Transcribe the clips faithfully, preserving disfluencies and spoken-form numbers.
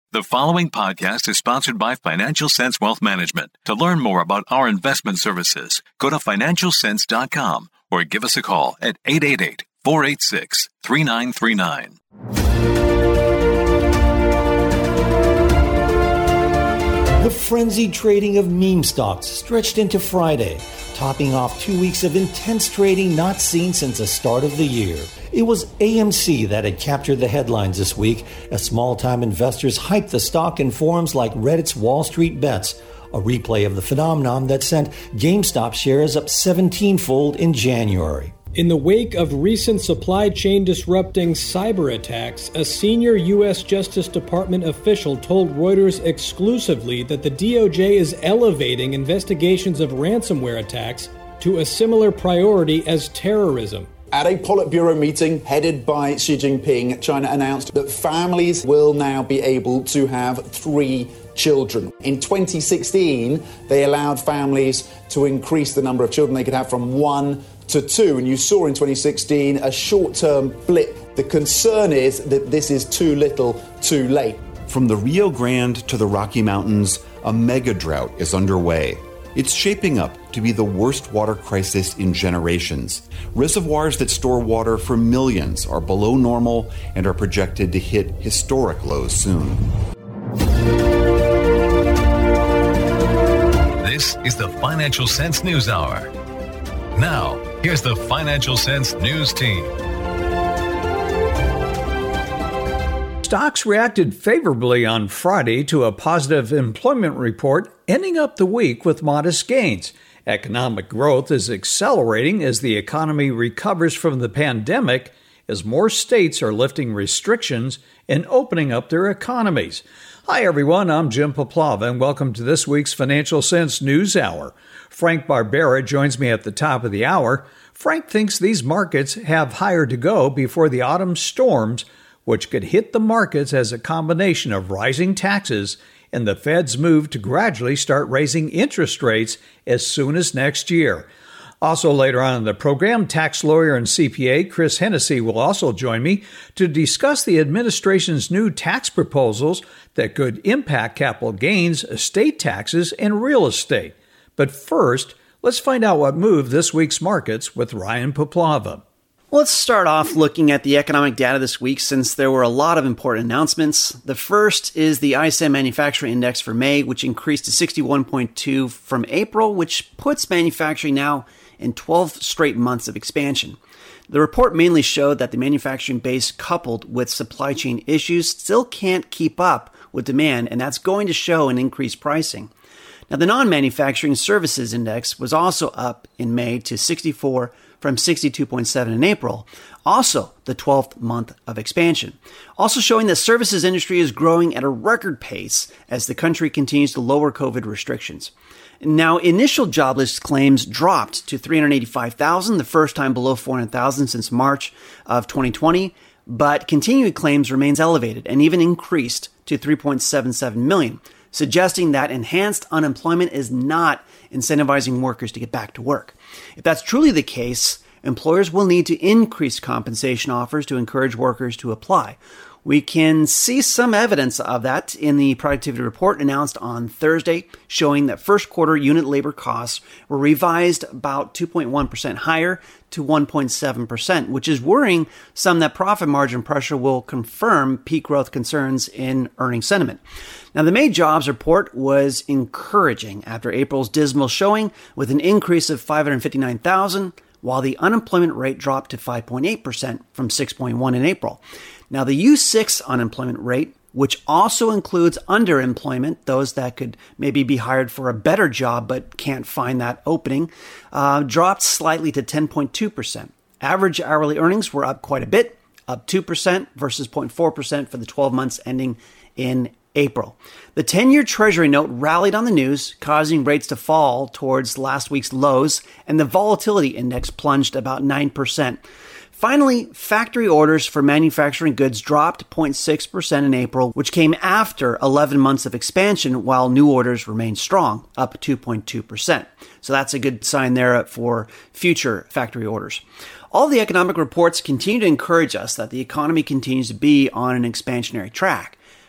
The following podcast is sponsored by Financial Sense Wealth Management. To learn more about our investment services, go to financial sense dot com or give us a call at eight eight eight, four eight six, three nine three nine. The frenzied trading of meme stocks stretched into Friday, topping off two weeks of intense trading not seen since the start of the year. It was A M C that had captured the headlines this week as small-time investors hyped the stock in forums like Reddit's Wall Street Bets, a replay of the phenomenon that sent GameStop shares up seventeen-fold in January. In the wake of recent supply chain disrupting cyber attacks, a senior U S Justice Department official told Reuters exclusively that the D O J is elevating investigations of ransomware attacks to a similar priority as terrorism. At a Politburo meeting headed by Xi Jinping, China announced that families will now be able to have three children. In twenty sixteen, they allowed families to increase the number of children they could have from one to two. And you saw in twenty sixteen a short-term blip. The concern is that this is too little, too late. From the Rio Grande to the Rocky Mountains, a mega drought is underway. It's shaping up to be the worst water crisis in generations. Reservoirs that store water for millions are below normal and are projected to hit historic lows soon. This is the Financial Sense News Hour. Now, here's the Financial Sense News Team. Stocks reacted favorably on Friday to a positive employment report, ending up the week with modest gains. Economic growth is accelerating as the economy recovers from the pandemic, as more states are lifting restrictions and opening up their economies. Hi, everyone. I'm Jim Poplava, and welcome to this week's Financial Sense News Hour. Frank Barbera joins me at the top of the hour. Frank thinks these markets have higher to go before the autumn storms, which could hit the markets as a combination of rising taxes and the Fed's move to gradually start raising interest rates as soon as next year. Also later on in the program, tax lawyer and C P A Chris Hennessy will also join me to discuss the administration's new tax proposals that could impact capital gains, estate taxes, and real estate. But first, let's find out what moved this week's markets with Ryan Poplava. Let's start off looking at the economic data this week since there were a lot of important announcements. The first is the I S M Manufacturing Index for May, which increased to sixty-one point two from April, which puts manufacturing now in twelve straight months of expansion. The report mainly showed that the manufacturing base, coupled with supply chain issues, still can't keep up with demand, and that's going to show in increased pricing. Now, the non-manufacturing services index was also up in May to sixty-four from sixty-two point seven in April, also the twelfth month of expansion. Also showing that services industry is growing at a record pace as the country continues to lower COVID restrictions. Now, initial jobless claims dropped to three hundred eighty-five thousand, the first time below four hundred thousand since March of twenty twenty, but continuing claims remains elevated and even increased to three point seven seven million, suggesting that enhanced unemployment is not incentivizing workers to get back to work. If that's truly the case, employers will need to increase compensation offers to encourage workers to apply. We can see some evidence of that in the productivity report announced on Thursday, showing that first quarter unit labor costs were revised about two point one percent higher to one point seven percent, which is worrying some that profit margin pressure will confirm peak growth concerns in earnings sentiment. Now, the May jobs report was encouraging after April's dismal showing with an increase of five hundred fifty-nine thousand, while the unemployment rate dropped to five point eight percent from six point one in April. Now, the U six unemployment rate, which also includes underemployment, those that could maybe be hired for a better job but can't find that opening, uh, dropped slightly to ten point two percent. Average hourly earnings were up quite a bit, up two percent versus zero point four percent for the twelve months ending in April. The ten-year Treasury note rallied on the news, causing rates to fall towards last week's lows, and the volatility index plunged about nine percent. Finally, factory orders for manufacturing goods dropped zero point six percent in April, which came after eleven months of expansion, while new orders remained strong, up two point two percent. So that's a good sign there for future factory orders. All the economic reports continue to encourage us that the economy continues to be on an expansionary track.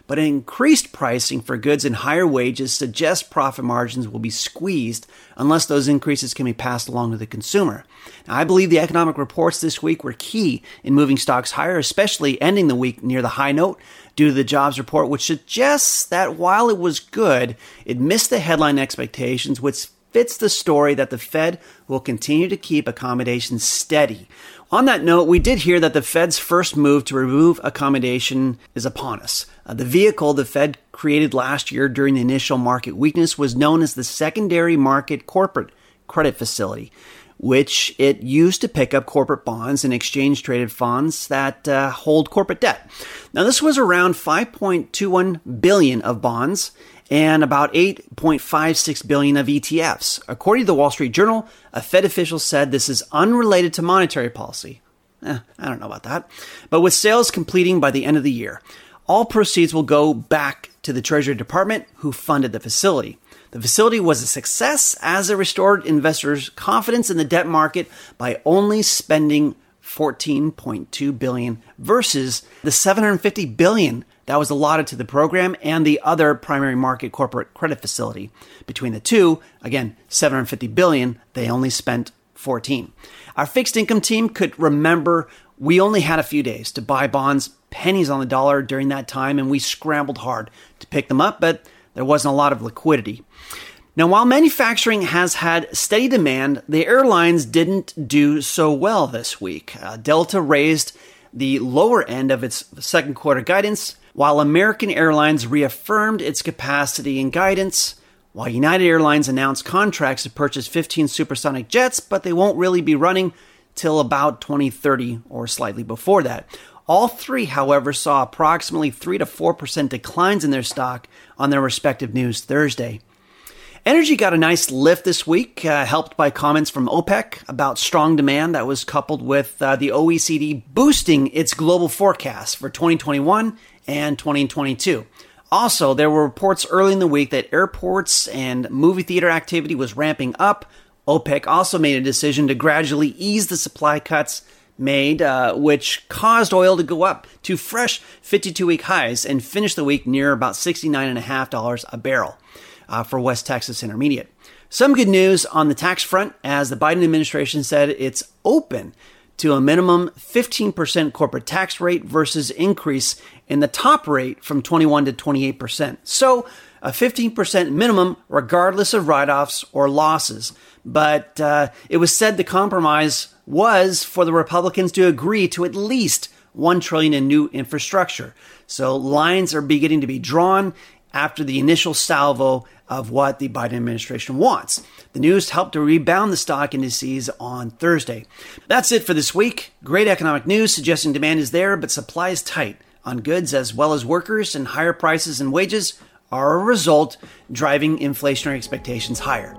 but increased pricing for goods and higher wages suggests profit margins will be squeezed unless those increases can be passed along to the consumer. Now, I believe the economic reports this week were key in moving stocks higher, especially ending the week near the high note due to the jobs report, which suggests that while it was good, it missed the headline expectations, which fits the story that the Fed will continue to keep accommodations steady. On that note, we did hear that the Fed's first move to remove accommodation is upon us. Uh, the vehicle the Fed created last year during the initial market weakness was known as the Secondary Market Corporate Credit Facility, which it used to pick up corporate bonds and exchange-traded funds that uh, hold corporate debt. Now, this was around five point two one billion dollars of bonds and about eight point five six billion dollars of E T Fs. According to the Wall Street Journal, a Fed official said this is unrelated to monetary policy. Eh, I don't know about that. But with sales completing by the end of the year, all proceeds will go back to the Treasury Department, who funded the facility. The facility was a success as it restored investors' confidence in the debt market by only spending fourteen point two billion dollars versus the seven hundred fifty billion dollars that was allotted to the program and the other primary market corporate credit facility. Between the two, again, seven hundred fifty billion dollars, they only spent fourteen. Our fixed income team could remember we only had a few days to buy bonds, pennies on the dollar during that time, and we scrambled hard to pick them up, but there wasn't a lot of liquidity. Now, while manufacturing has had steady demand, the airlines didn't do so well this week. Uh, Delta raised the lower end of its second quarter guidance, while American Airlines reaffirmed its capacity and guidance, while United Airlines announced contracts to purchase fifteen supersonic jets, but they won't really be running till about twenty thirty or slightly before that. All three, however, saw approximately three to four percent declines in their stock on their respective news Thursday. Energy got a nice lift this week, uh, helped by comments from OPEC about strong demand that was coupled with uh, the O E C D boosting its global forecast for twenty twenty-one and twenty twenty-two. Also, there were reports early in the week that airports and movie theater activity was ramping up. OPEC also made a decision to gradually ease the supply cuts made, uh, which caused oil to go up to fresh fifty-two-week highs and finish the week near about sixty-nine point five dollars a barrel uh, for West Texas Intermediate. Some good news on the tax front, as the Biden administration said it's open to a minimum fifteen percent corporate tax rate versus increase in the top rate from twenty-one to twenty-eight percent. So a fifteen percent minimum regardless of write-offs or losses. But uh, it was said the compromise was for the Republicans to agree to at least one trillion dollars in new infrastructure. So lines are beginning to be drawn after the initial salvo of what the Biden administration wants. The news helped to rebound the stock indices on Thursday. That's it for this week. Great economic news suggesting demand is there, but supply is tight on goods as well as workers, and higher prices and wages are a result driving inflationary expectations higher.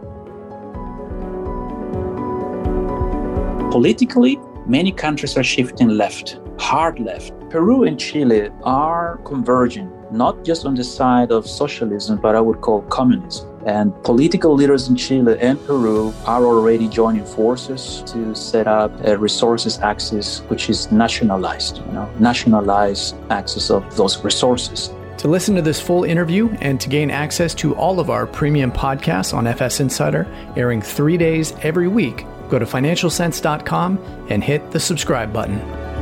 Politically, many countries are shifting left, hard left. Peru and Chile are converging, not just on the side of socialism, but I would call communism. And political leaders in Chile and Peru are already joining forces to set up a resources axis, which is nationalized, you know, nationalized access of those resources. To listen to this full interview and to gain access to all of our premium podcasts on F S Insider, airing three days every week, go to financial sense dot com and hit the subscribe button.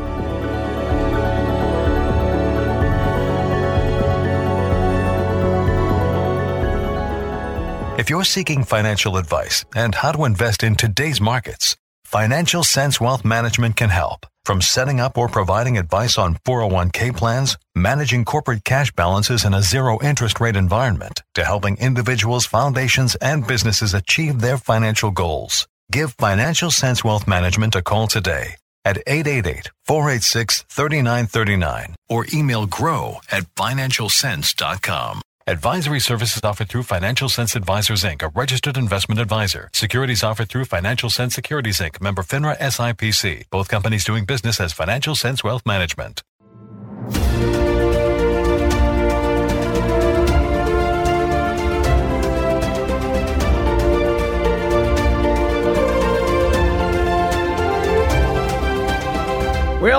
If you're seeking financial advice and how to invest in today's markets, Financial Sense Wealth Management can help. From setting up or providing advice on four oh one k plans, managing corporate cash balances in a zero interest rate environment, to helping individuals, foundations, and businesses achieve their financial goals. Give Financial Sense Wealth Management a call today at eight eight eight, four eight six, three nine three nine or email grow at financial sense dot com. Advisory services offered through Financial Sense Advisors, Incorporated, a registered investment advisor. Securities offered through Financial Sense Securities, Incorporated, member FINRA S I P C. Both companies doing business as Financial Sense Wealth Management. Well,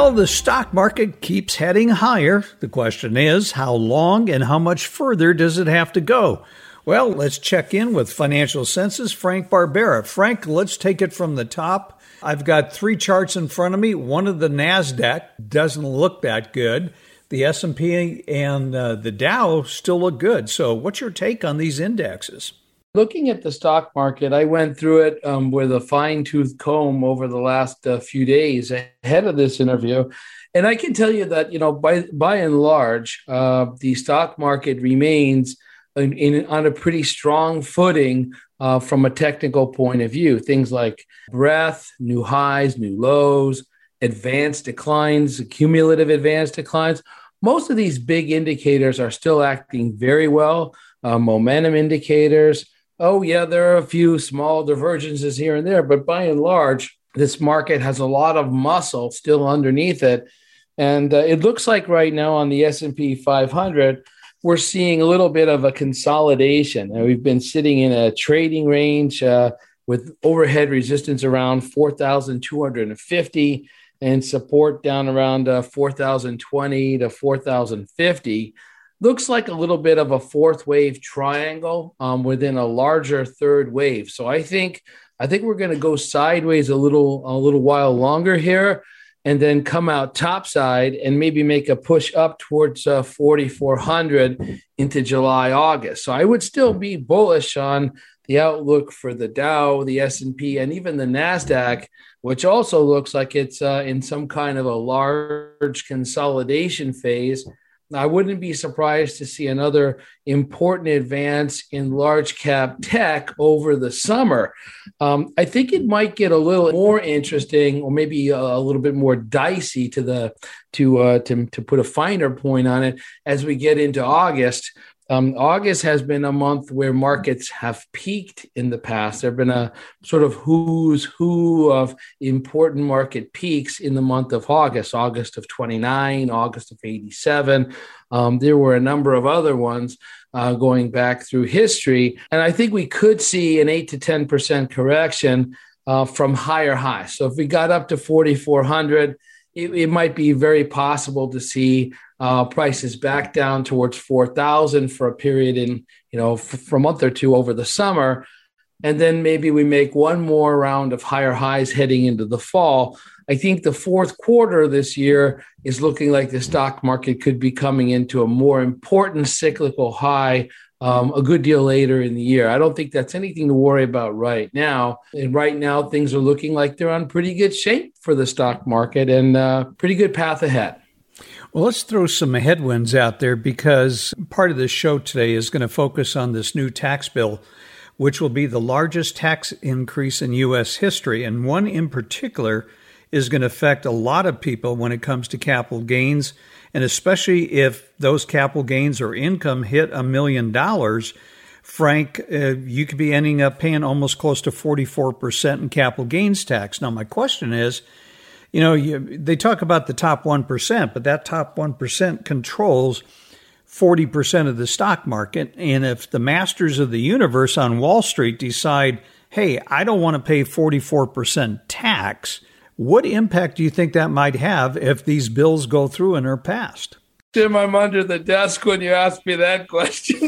Well, the stock market keeps heading higher. The question is, how long and how much further does it have to go? Well, let's check in with Financial Sense's Frank Barbera. Frank, let's take it from the top. I've got three charts in front of me. One of the NASDAQ doesn't look that good. The S and P and uh, the Dow still look good. So what's your take on these indexes? Looking at the stock market, I went through it um, with a fine-tooth comb over the last uh, few days ahead of this interview. And I can tell you that, you know, by by and large, uh, the stock market remains in, in, on a pretty strong footing uh, from a technical point of view. Things like breadth, new highs, new lows, advanced declines, cumulative advanced declines. Most of these big indicators are still acting very well. Uh, momentum indicators. Oh, yeah, there are a few small divergences here and there, but by and large, this market has a lot of muscle still underneath it. And uh, it looks like right now on the S and P five hundred, we're seeing a little bit of a consolidation. And we've been sitting in a trading range uh, with overhead resistance around four thousand two hundred fifty and support down around uh, four thousand twenty to four thousand fifty. Looks like a little bit of a fourth wave triangle um, within a larger third wave. So I think I think we're going to go sideways a little a little while longer here, and then come out topside and maybe make a push up towards uh, forty-four hundred into July, August. So I would still be bullish on the outlook for the Dow, the S and P, and even the NASDAQ, which also looks like it's uh, in some kind of a large consolidation phase. I wouldn't be surprised to see another important advance in large cap tech over the summer. Um, I think it might get a little more interesting, or maybe a, a little bit more dicey to the to uh, to to put a finer point on it as we get into August. Um, August has been a month where markets have peaked in the past. There have been a sort of who's who of important market peaks in the month of August, August of twenty-nine, August of eighty-seven. Um, there were a number of other ones uh, going back through history. And I think we could see an eight to ten percent correction uh, from higher highs. So if we got up to forty-four hundred, it, it might be very possible to see Uh, prices back down towards four thousand for a period in, you know, f- for a month or two over the summer. And then maybe we make one more round of higher highs heading into the fall. I think the fourth quarter this year is looking like the stock market could be coming into a more important cyclical high um, a good deal later in the year. I don't think that's anything to worry about right now. And right now, things are looking like they're on pretty good shape for the stock market and uh, pretty good path ahead. Well, let's throw some headwinds out there, because part of this show today is going to focus on this new tax bill, which will be the largest tax increase in U S history. And one in particular is going to affect a lot of people when it comes to capital gains, and especially if those capital gains or income hit a million dollars. Frank, uh, you could be ending up paying almost close to forty-four percent in capital gains tax. Now, my question is, You know, you, they talk about the top one percent, but that top one percent controls forty percent of the stock market. And if the masters of the universe on Wall Street decide, hey, I don't want to pay forty-four percent tax, what impact do you think that might have if these bills go through and are passed? Jim, I'm under the desk when you ask me that question.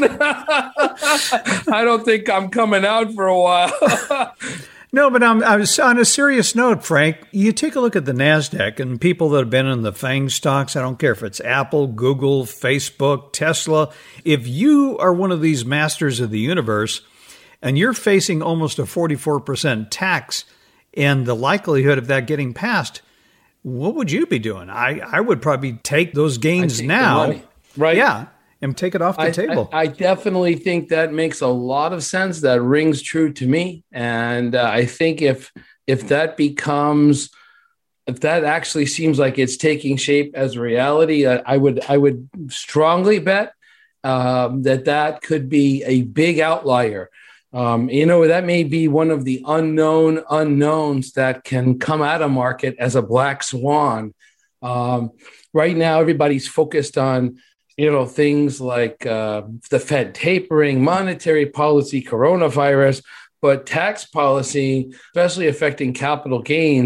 I don't think I'm coming out for a while. No, but I'm, I was on a serious note, Frank. You take a look at the NASDAQ and people that have been in the FANG stocks. I don't care if it's Apple, Google, Facebook, Tesla. If you are one of these masters of the universe and you're facing almost a forty-four percent tax and the likelihood of that getting passed, what would you be doing? I, I would probably take those gains take now. Right. Yeah. And take it off the I, table. I, I definitely think that makes a lot of sense. That rings true to me. And uh, I think if if that becomes, if that actually seems like it's taking shape as reality, uh, I would I would strongly bet um, that that could be a big outlier. Um, you know, that may be one of the unknown unknowns that can come out of market as a black swan. Um, right now, everybody's focused on, you know, things like uh, the Fed tapering, monetary policy, coronavirus, but tax policy, especially affecting capital gains,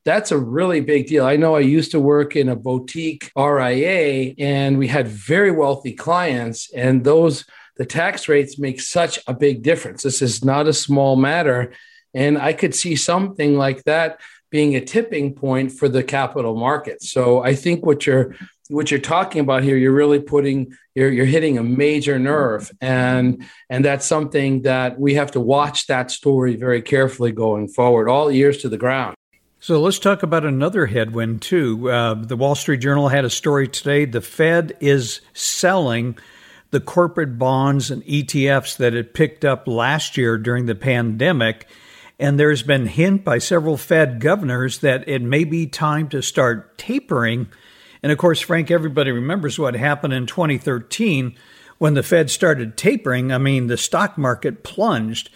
That's a really big deal. I know I used to work in a boutique R I A, and we had very wealthy clients, and those the tax rates make such a big difference. This is not a small matter. And I could see something like that being a tipping point for the capital markets. So I think what you're what you're talking about here, you're really putting you're you're hitting a major nerve, and and that's something that we have to watch that story very carefully going forward, all ears to the ground. So let's talk about another headwind too. Uh, the Wall Street Journal had a story today. The Fed is selling the corporate bonds and E T Fs that it picked up last year during the pandemic. And there's been hint by several Fed governors that it may be time to start tapering. And of course, Frank, everybody remembers what happened in twenty thirteen when the Fed started tapering. I mean, the stock market plunged.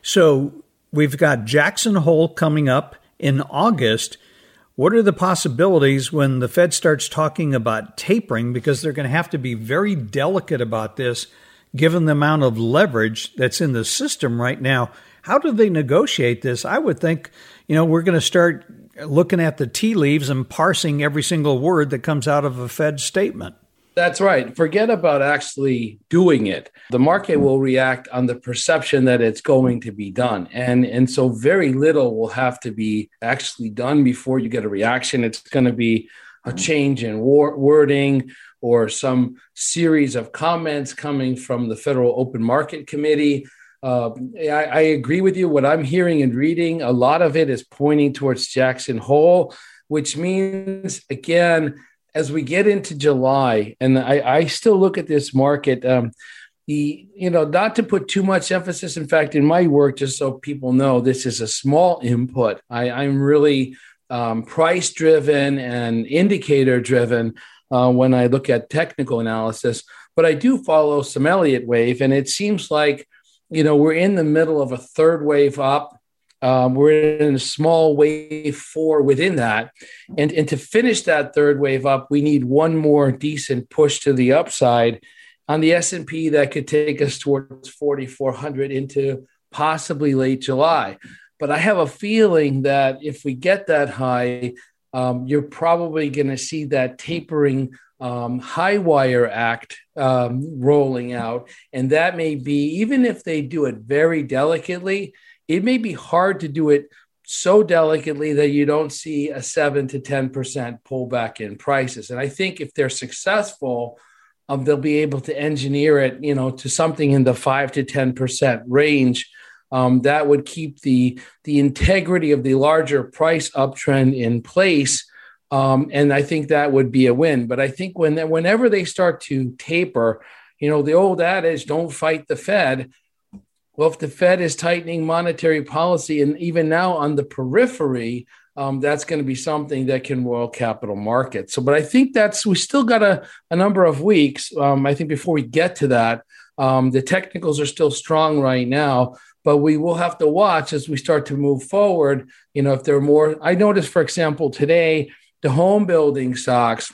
So we've got Jackson Hole coming up in August. What are the possibilities when the Fed starts talking about tapering? Because they're going to have to be very delicate about this, given the amount of leverage that's in the system right now. How do they negotiate this? I would think, you know, we're going to start looking at the tea leaves and parsing every single word that comes out of a Fed statement. That's right. Forget about actually doing it. The market will react on the perception that it's going to be done. And, and so very little will have to be actually done before you get a reaction. It's going to be a change in war- wording or some series of comments coming from the Federal Open Market Committee. Uh, I, I agree with you. What I'm hearing and reading, a lot of it is pointing towards Jackson Hole, which means, again, as we get into July, and I, I still look at this market, um, the you know, not to put too much emphasis. In fact, in my work, just so people know, this is a small input. I, I'm really um, price-driven and indicator-driven uh, when I look at technical analysis. But I do follow some Elliott wave, and it seems like, you know, we're in the middle of a third wave up. Um, we're in a small wave four within that. And, and to finish that third wave up, we need one more decent push to the upside on the S and P that could take us towards forty-four hundred into possibly late July. But I have a feeling that if we get that high, um, you're probably going to see that tapering um, high wire act um, rolling out. And that may be, even if they do it very delicately, it may be hard to do it so delicately that you don't see a seven to ten percent pullback in prices. And I think if they're successful, um, they'll be able to engineer it, you know, to something in the five to ten percent range. Um, that would keep the, the integrity of the larger price uptrend in place. Um, and I think that would be a win. But I think when whenever they start to taper, you know, the old adage, don't fight the Fed. Well, if the Fed is tightening monetary policy, and even now on the periphery, um, that's going to be something that can roil capital markets. So, but I think that's, we still got a, a number of weeks. Um, I think before we get to that, um, the technicals are still strong right now, but we will have to watch as we start to move forward. You know, if there are more, I noticed, for example, today, the home building stocks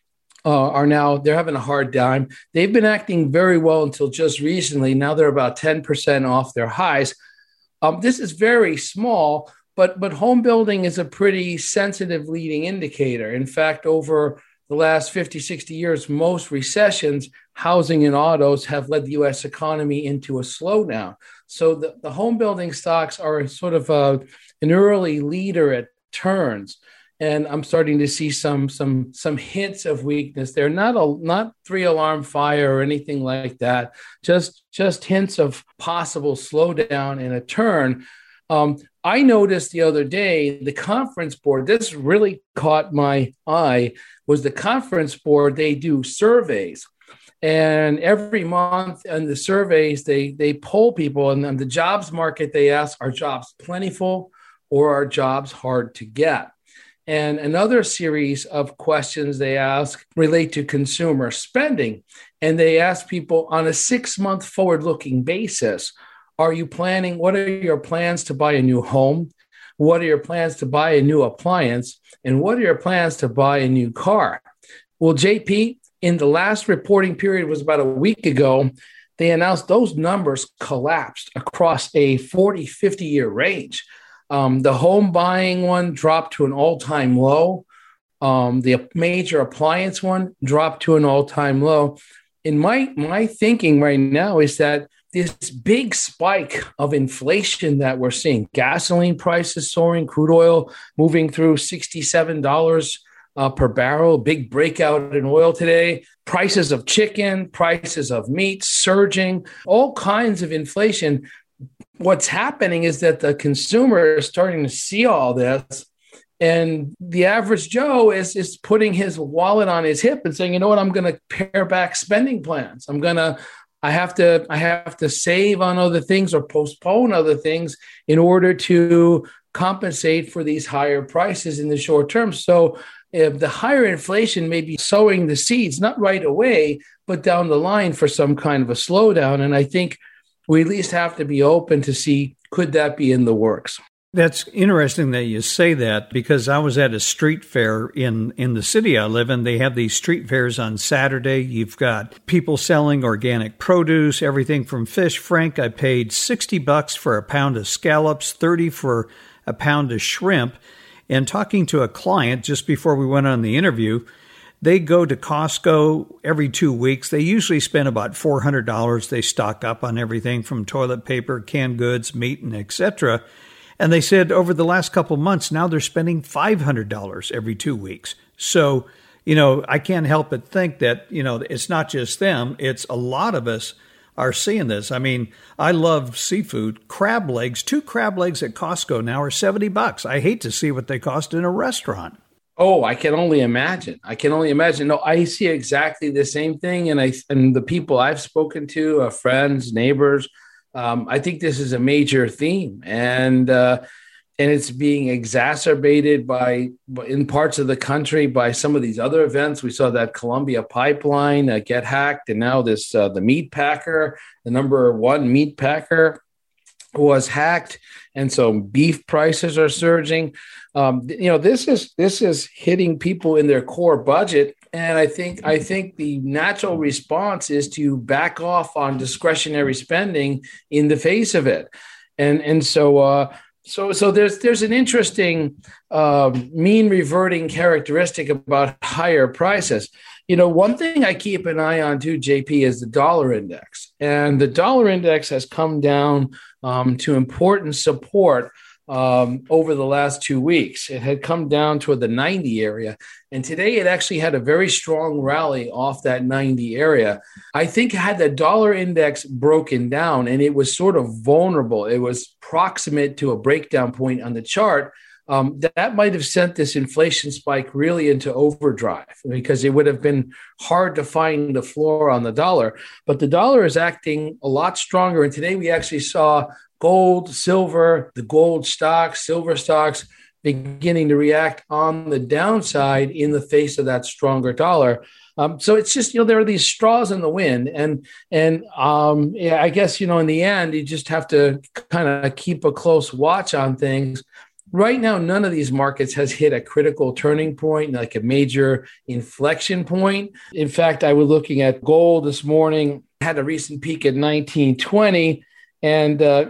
Uh, are now, they're having a hard time. They've been acting very well until just recently. Now they're about ten percent off their highs. Um, this is very small, but, but home building is a pretty sensitive leading indicator. In fact, over the last fifty, sixty years, most recessions, housing and autos have led the U S economy into a slowdown. So the, the home building stocks are sort of a, an early leader at turns. And I'm starting to see some some some hints of weakness there. Not a not three alarm fire or anything like that. Just just hints of possible slowdown and a turn. Um, I noticed the other day the conference board. This really caught my eye. Was the conference board? They do surveys, and every month in the surveys they they poll people, and on the jobs market they ask: are jobs plentiful or are jobs hard to get? And another series of questions they ask relate to consumer spending. And they ask people on a six-month forward-looking basis, are you planning, what are your plans to buy a new home? What are your plans to buy a new appliance? And what are your plans to buy a new car? Well, J P, in the last reporting period, was about a week ago, they announced those numbers collapsed across a forty, fifty-year range. Um, the home buying one dropped to an all-time low. Um, the major appliance one dropped to an all-time low. In my my thinking right now is that this big spike of inflation that we're seeing, gasoline prices soaring, crude oil moving through sixty-seven dollars uh, per barrel, big breakout in oil today, prices of chicken, prices of meat surging, all kinds of inflation. What's happening is that the consumer is starting to see all this, and the average Joe is, is putting his wallet on his hip and saying, you know what, I'm going to pare back spending plans. I'm going to, I have to, I have to save on other things or postpone other things in order to compensate for these higher prices in the short term. So if the higher inflation may be sowing the seeds, not right away, but down the line for some kind of a slowdown. And I think we at least have to be open to see, could that be in the works? That's interesting that you say that, because I was at a street fair in, in the city I live in. They have these street fairs on Saturday. You've got people selling organic produce, everything from fish. Frank, I paid sixty bucks for a pound of scallops, thirty for a pound of shrimp. And talking to a client just before we went on the interview, they go to Costco every two weeks. They usually spend about four hundred dollars. They stock up on everything from toilet paper, canned goods, meat, and et cetera. And they said over the last couple of months, now they're spending five hundred dollars every two weeks. So, you know, I can't help but think that, you know, it's not just them. It's a lot of us are seeing this. I mean, I love seafood. Crab legs, two crab legs at Costco now are seventy bucks. I hate to see what they cost in a restaurant. Oh, I can only imagine. I can only imagine. No, I see exactly the same thing. And I and the people I've spoken to, uh, friends, neighbors, Um, I think this is a major theme, and uh, and it's being exacerbated by, in parts of the country, by some of these other events. We saw that Columbia pipeline uh, get hacked, and now this uh, the meat packer, the number one meat packer, was hacked, and so beef prices are surging. Um, you know, this is this is hitting people in their core budget. And I think I think the natural response is to back off on discretionary spending in the face of it, and and so uh, so so there's there's an interesting uh, mean reverting characteristic about higher prices. You know, one thing I keep an eye on too, J P, is the dollar index, and the dollar index has come down um, to important support Um, over the last two weeks. It had come down toward the ninety area, and today it actually had a very strong rally off that ninety area. I think had the dollar index broken down, and it was sort of vulnerable, it was proximate to a breakdown point on the chart, um, that, that might have sent this inflation spike really into overdrive, because it would have been hard to find the floor on the dollar. But the dollar is acting a lot stronger, and today we actually saw gold, silver, the gold stocks, silver stocks beginning to react on the downside in the face of that stronger dollar. Um, so it's just, you know, there are these straws in the wind. And, and um, yeah, I guess, you know, in the end, you just have to kind of keep a close watch on things. Right now, none of these markets has hit a critical turning point, like a major inflection point. In fact, I was looking at gold this morning, had a recent peak at nineteen twenty. And uh,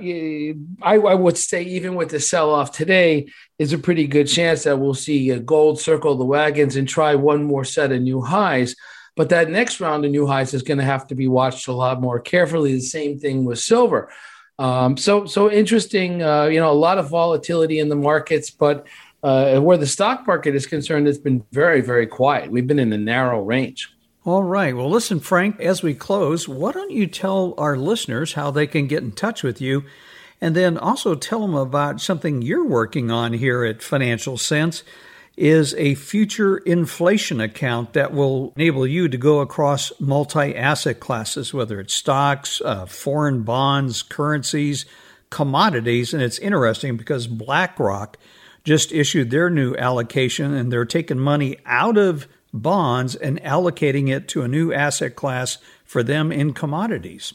I, I would say even with the sell-off today, is a pretty good chance that we'll see a gold circle the wagons and try one more set of new highs. But that next round of new highs is going to have to be watched a lot more carefully. The same thing with silver. Um, so, so interesting, uh, you know, a lot of volatility in the markets, but uh, where the stock market is concerned, it's been very, very quiet. We've been in a narrow range. All right. Well, listen, Frank, as we close, why don't you tell our listeners how they can get in touch with you, and then also tell them about something you're working on here at Financial Sense, is a future inflation account that will enable you to go across multi-asset classes, whether it's stocks, uh, foreign bonds, currencies, commodities. And it's interesting because BlackRock just issued their new allocation, and they're taking money out of bonds and allocating it to a new asset class for them in commodities.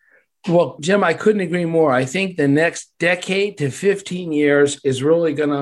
Well, Jim, I couldn't agree more. I think the next decade to fifteen years is really going to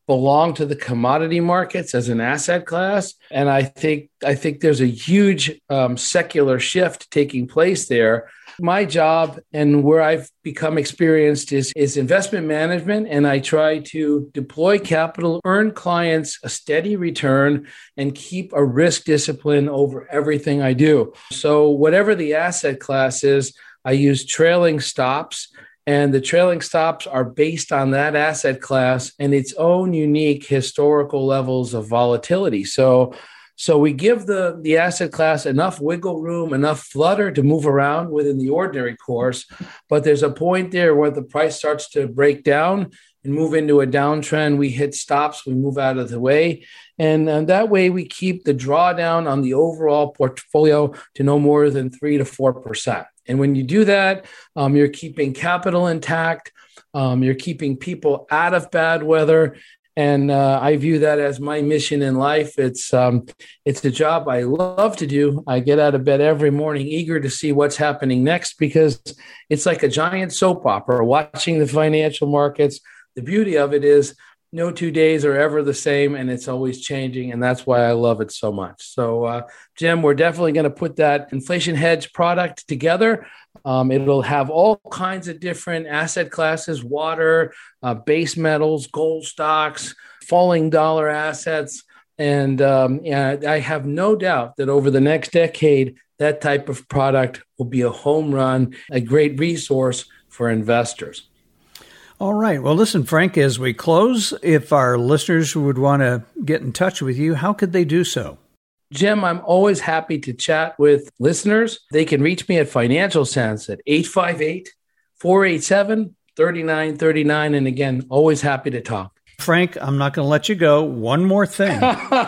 belong to the commodity markets as an asset class. And I think I think there's a huge um, secular shift taking place there. My job and where I've become experienced is, is investment management, and I try to deploy capital, earn clients a steady return, and keep a risk discipline over everything I do. So whatever the asset class is, I use trailing stops, and the trailing stops are based on that asset class and its own unique historical levels of volatility. So So we give the, the asset class enough wiggle room, enough flutter to move around within the ordinary course. But there's a point there where the price starts to break down and move into a downtrend. We hit stops, we move out of the way. And, and that way we keep the drawdown on the overall portfolio to no more than three to four percent. And when you do that, um, you're keeping capital intact. Um, you're keeping people out of bad weather. And uh, I view that as my mission in life. It's um, it's a job I love to do. I get out of bed every morning eager to see what's happening next, because it's like a giant soap opera watching the financial markets. The beauty of it is no two days are ever the same, and it's always changing. And that's why I love it so much. So, uh, Jim, we're definitely going to put that inflation hedge product together. Um, it'll have all kinds of different asset classes, water, uh, base metals, gold stocks, falling dollar assets. And um, yeah, I have no doubt that over the next decade, that type of product will be a home run, a great resource for investors. All right. Well, listen, Frank, as we close, if our listeners would want to get in touch with you, how could they do so? Jim, I'm always happy to chat with listeners. They can reach me at Financial Sense at eight five eight, four eight seven, three nine three nine. And again, always happy to talk. Frank, I'm not going to let you go. One more thing.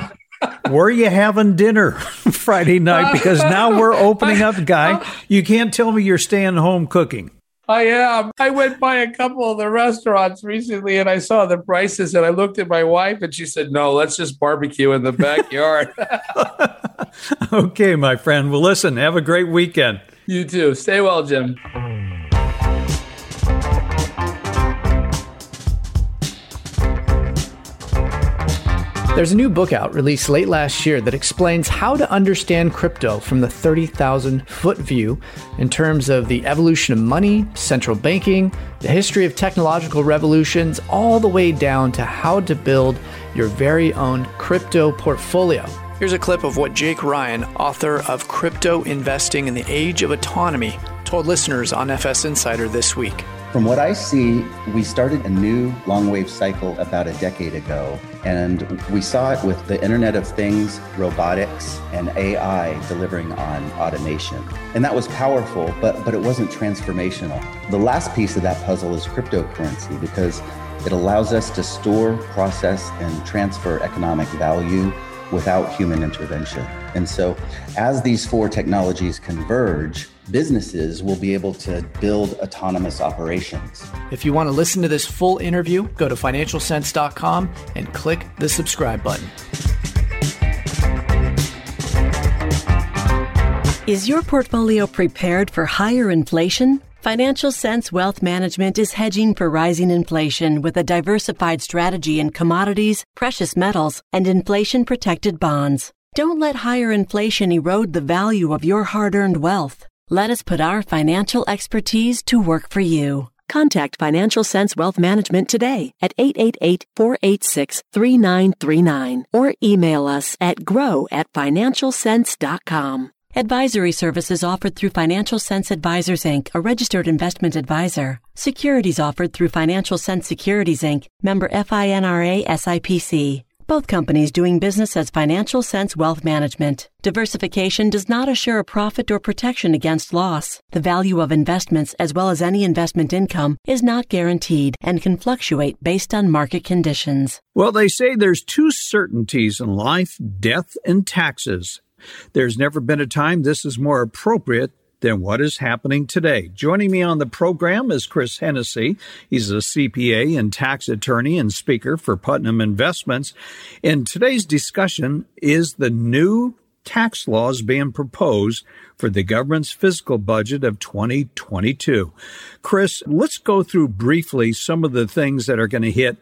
Were you having dinner Friday night? Because now we're opening up, Guy. You can't tell me you're staying home cooking. I am. I went by a couple of the restaurants recently and I saw the prices and I looked at my wife and she said, no, let's just barbecue in the backyard. Okay, my friend. Well, listen, have a great weekend. You too. Stay well, Jim. There's a new book out released late last year that explains how to understand crypto from the thirty thousand foot view in terms of the evolution of money, central banking, the history of technological revolutions, all the way down to how to build your very own crypto portfolio. Here's a clip of what Jake Ryan, author of Crypto Investing in the Age of Autonomy, told listeners on F S Insider this week. From what I see, we started a new long wave cycle about a decade ago, and we saw it with the Internet of Things, robotics, and A I delivering on automation. And that was powerful, but, but it wasn't transformational. The last piece of that puzzle is cryptocurrency, because it allows us to store, process, and transfer economic value without human intervention. And so as these four technologies converge, businesses will be able to build autonomous operations. If you want to listen to this full interview, go to financial sense dot com and click the subscribe button. Is your portfolio prepared for higher inflation? Financial Sense Wealth Management is hedging for rising inflation with a diversified strategy in commodities, precious metals, and inflation-protected bonds. Don't let higher inflation erode the value of your hard-earned wealth. Let us put our financial expertise to work for you. Contact Financial Sense Wealth Management today at eight eight eight, four eight six, three nine three nine or email us at grow at financial sense dot com. Advisory services offered through Financial Sense Advisors, Incorporated, a registered investment advisor. Securities offered through Financial Sense Securities, Incorporated, member FINRA S I P C. Both companies doing business as Financial Sense Wealth Management. Diversification does not assure a profit or protection against loss. The value of investments, as well as any investment income, is not guaranteed and can fluctuate based on market conditions. Well, they say there's two certainties in life, death and taxes. There's never been a time this is more appropriate than what is happening today. Joining me on the program is Chris Hennessy. He's a C P A and tax attorney and speaker for Putnam Investments. And today's discussion is the new tax laws being proposed for the government's fiscal budget of twenty twenty-two. Chris, let's go through briefly some of the things that are going to hit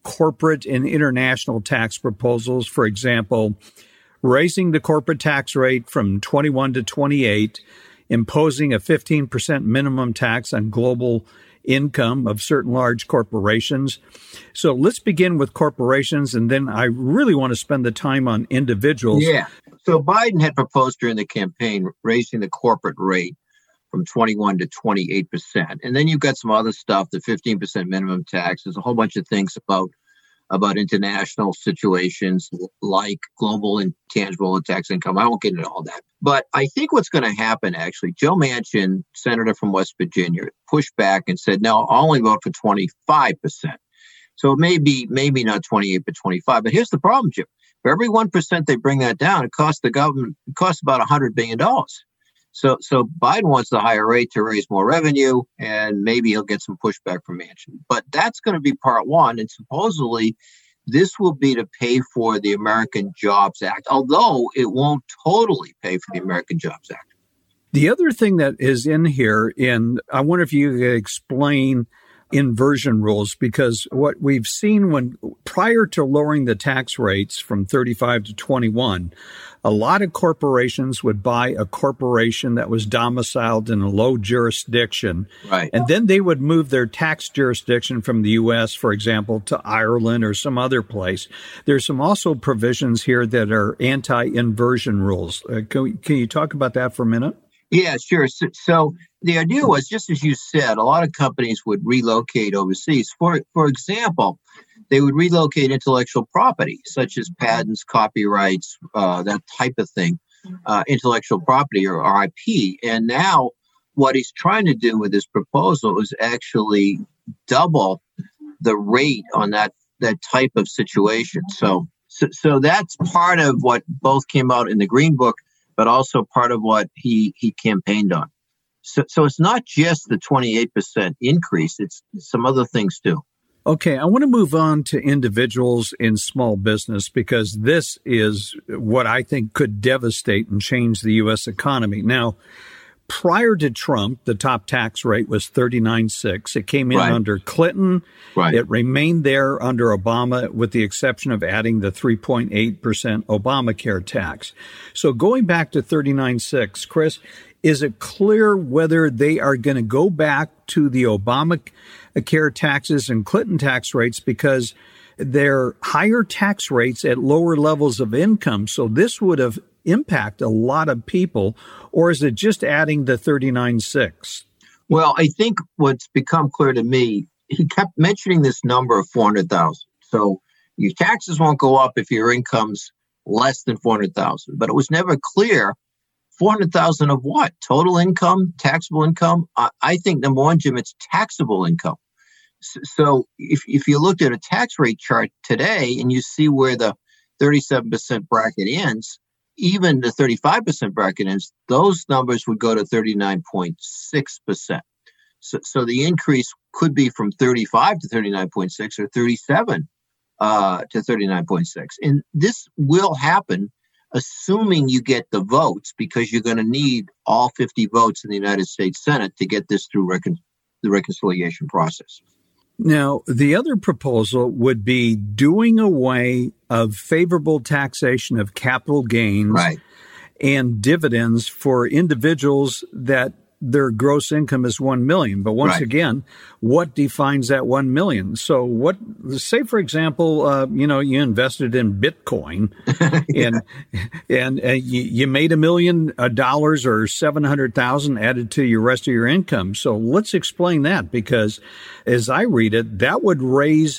corporate and international tax proposals. For example, raising the corporate tax rate from twenty-one to twenty-eight, imposing a fifteen percent minimum tax on global income of certain large corporations. So let's begin with corporations, and then I really want to spend the time on individuals. Yeah. So Biden had proposed during the campaign raising the corporate rate from twenty-one to twenty-eight percent. And then you've got some other stuff, the fifteen percent minimum tax. There's a whole bunch of things about about international situations like global intangible tax income. I won't get into all that. But I think what's going to happen, actually, Joe Manchin, senator from West Virginia, pushed back and said, no, I'll only vote for twenty-five percent. So it may be maybe not twenty-eight, but twenty-five. But here's the problem, Jim. For every one percent they bring that down, it costs the government, it costs about one hundred billion dollars. So so Biden wants the higher rate to raise more revenue, and maybe he'll get some pushback from Manchin. But that's going to be part one. And supposedly this will be to pay for the American Jobs Act, although it won't totally pay for the American Jobs Act. The other thing that is in here, and I wonder if you could explain inversion rules, because what we've seen when prior to lowering the tax rates from thirty-five to twenty-one, a lot of corporations would buy a corporation that was domiciled in a low jurisdiction. Right. And then they would move their tax jurisdiction from the U S, for example, to Ireland or some other place. There's some also provisions here that are anti-inversion rules. Uh, can, we, can you talk about that for a minute? Yeah, sure. So, so the idea was, just as you said, a lot of companies would relocate overseas. For for example, they would relocate intellectual property, such as patents, copyrights, uh, that type of thing, uh, intellectual property or R I P. And now what he's trying to do with this proposal is actually double the rate on that, that type of situation. So, so, so that's part of what both came out in the Green Book, but also part of what he, he campaigned on. So, so it's not just the twenty-eight percent increase, it's some other things too. Okay, I want to move on to individuals in small business, because this is what I think could devastate and change the U S economy. Now, prior to Trump, the top tax rate was thirty-nine point six. It came in right. under Clinton. Right. It remained there under Obama, with the exception of adding the three point eight percent Obamacare tax. So going back to thirty-nine point six, Chris, is it clear whether they are going to go back to the Obamacare taxes and Clinton tax rates, because they're higher tax rates at lower levels of income? So this would have impact a lot of people, or is it just adding the thirty-nine point six? Well, I think what's become clear to me, he kept mentioning this number of four hundred thousand. So your taxes won't go up if your income's less than four hundred thousand. But it was never clear, four hundred thousand of what? Total income, taxable income? I, I think, number one, Jim, it's taxable income. So, so if, if you looked at a tax rate chart today and you see where the thirty-seven percent bracket ends, even the thirty-five percent bracket ends, those numbers would go to thirty-nine point six percent. So, so the increase could be from thirty-five to thirty-nine point six or thirty-seven uh, to thirty-nine point six. And this will happen assuming you get the votes, because you're going to need all fifty votes in the United States Senate to get this through recon- the reconciliation process. Now, the other proposal would be doing away of favorable taxation of capital gains right. and dividends for individuals that their gross income is one million dollars. But once right. again, what defines that one million dollars? So what, say, for example, uh, you know, you invested in Bitcoin yeah. and and uh, you, you made a million dollars or seven hundred thousand added to your rest of your income. So let's explain that, because as I read it, that would raise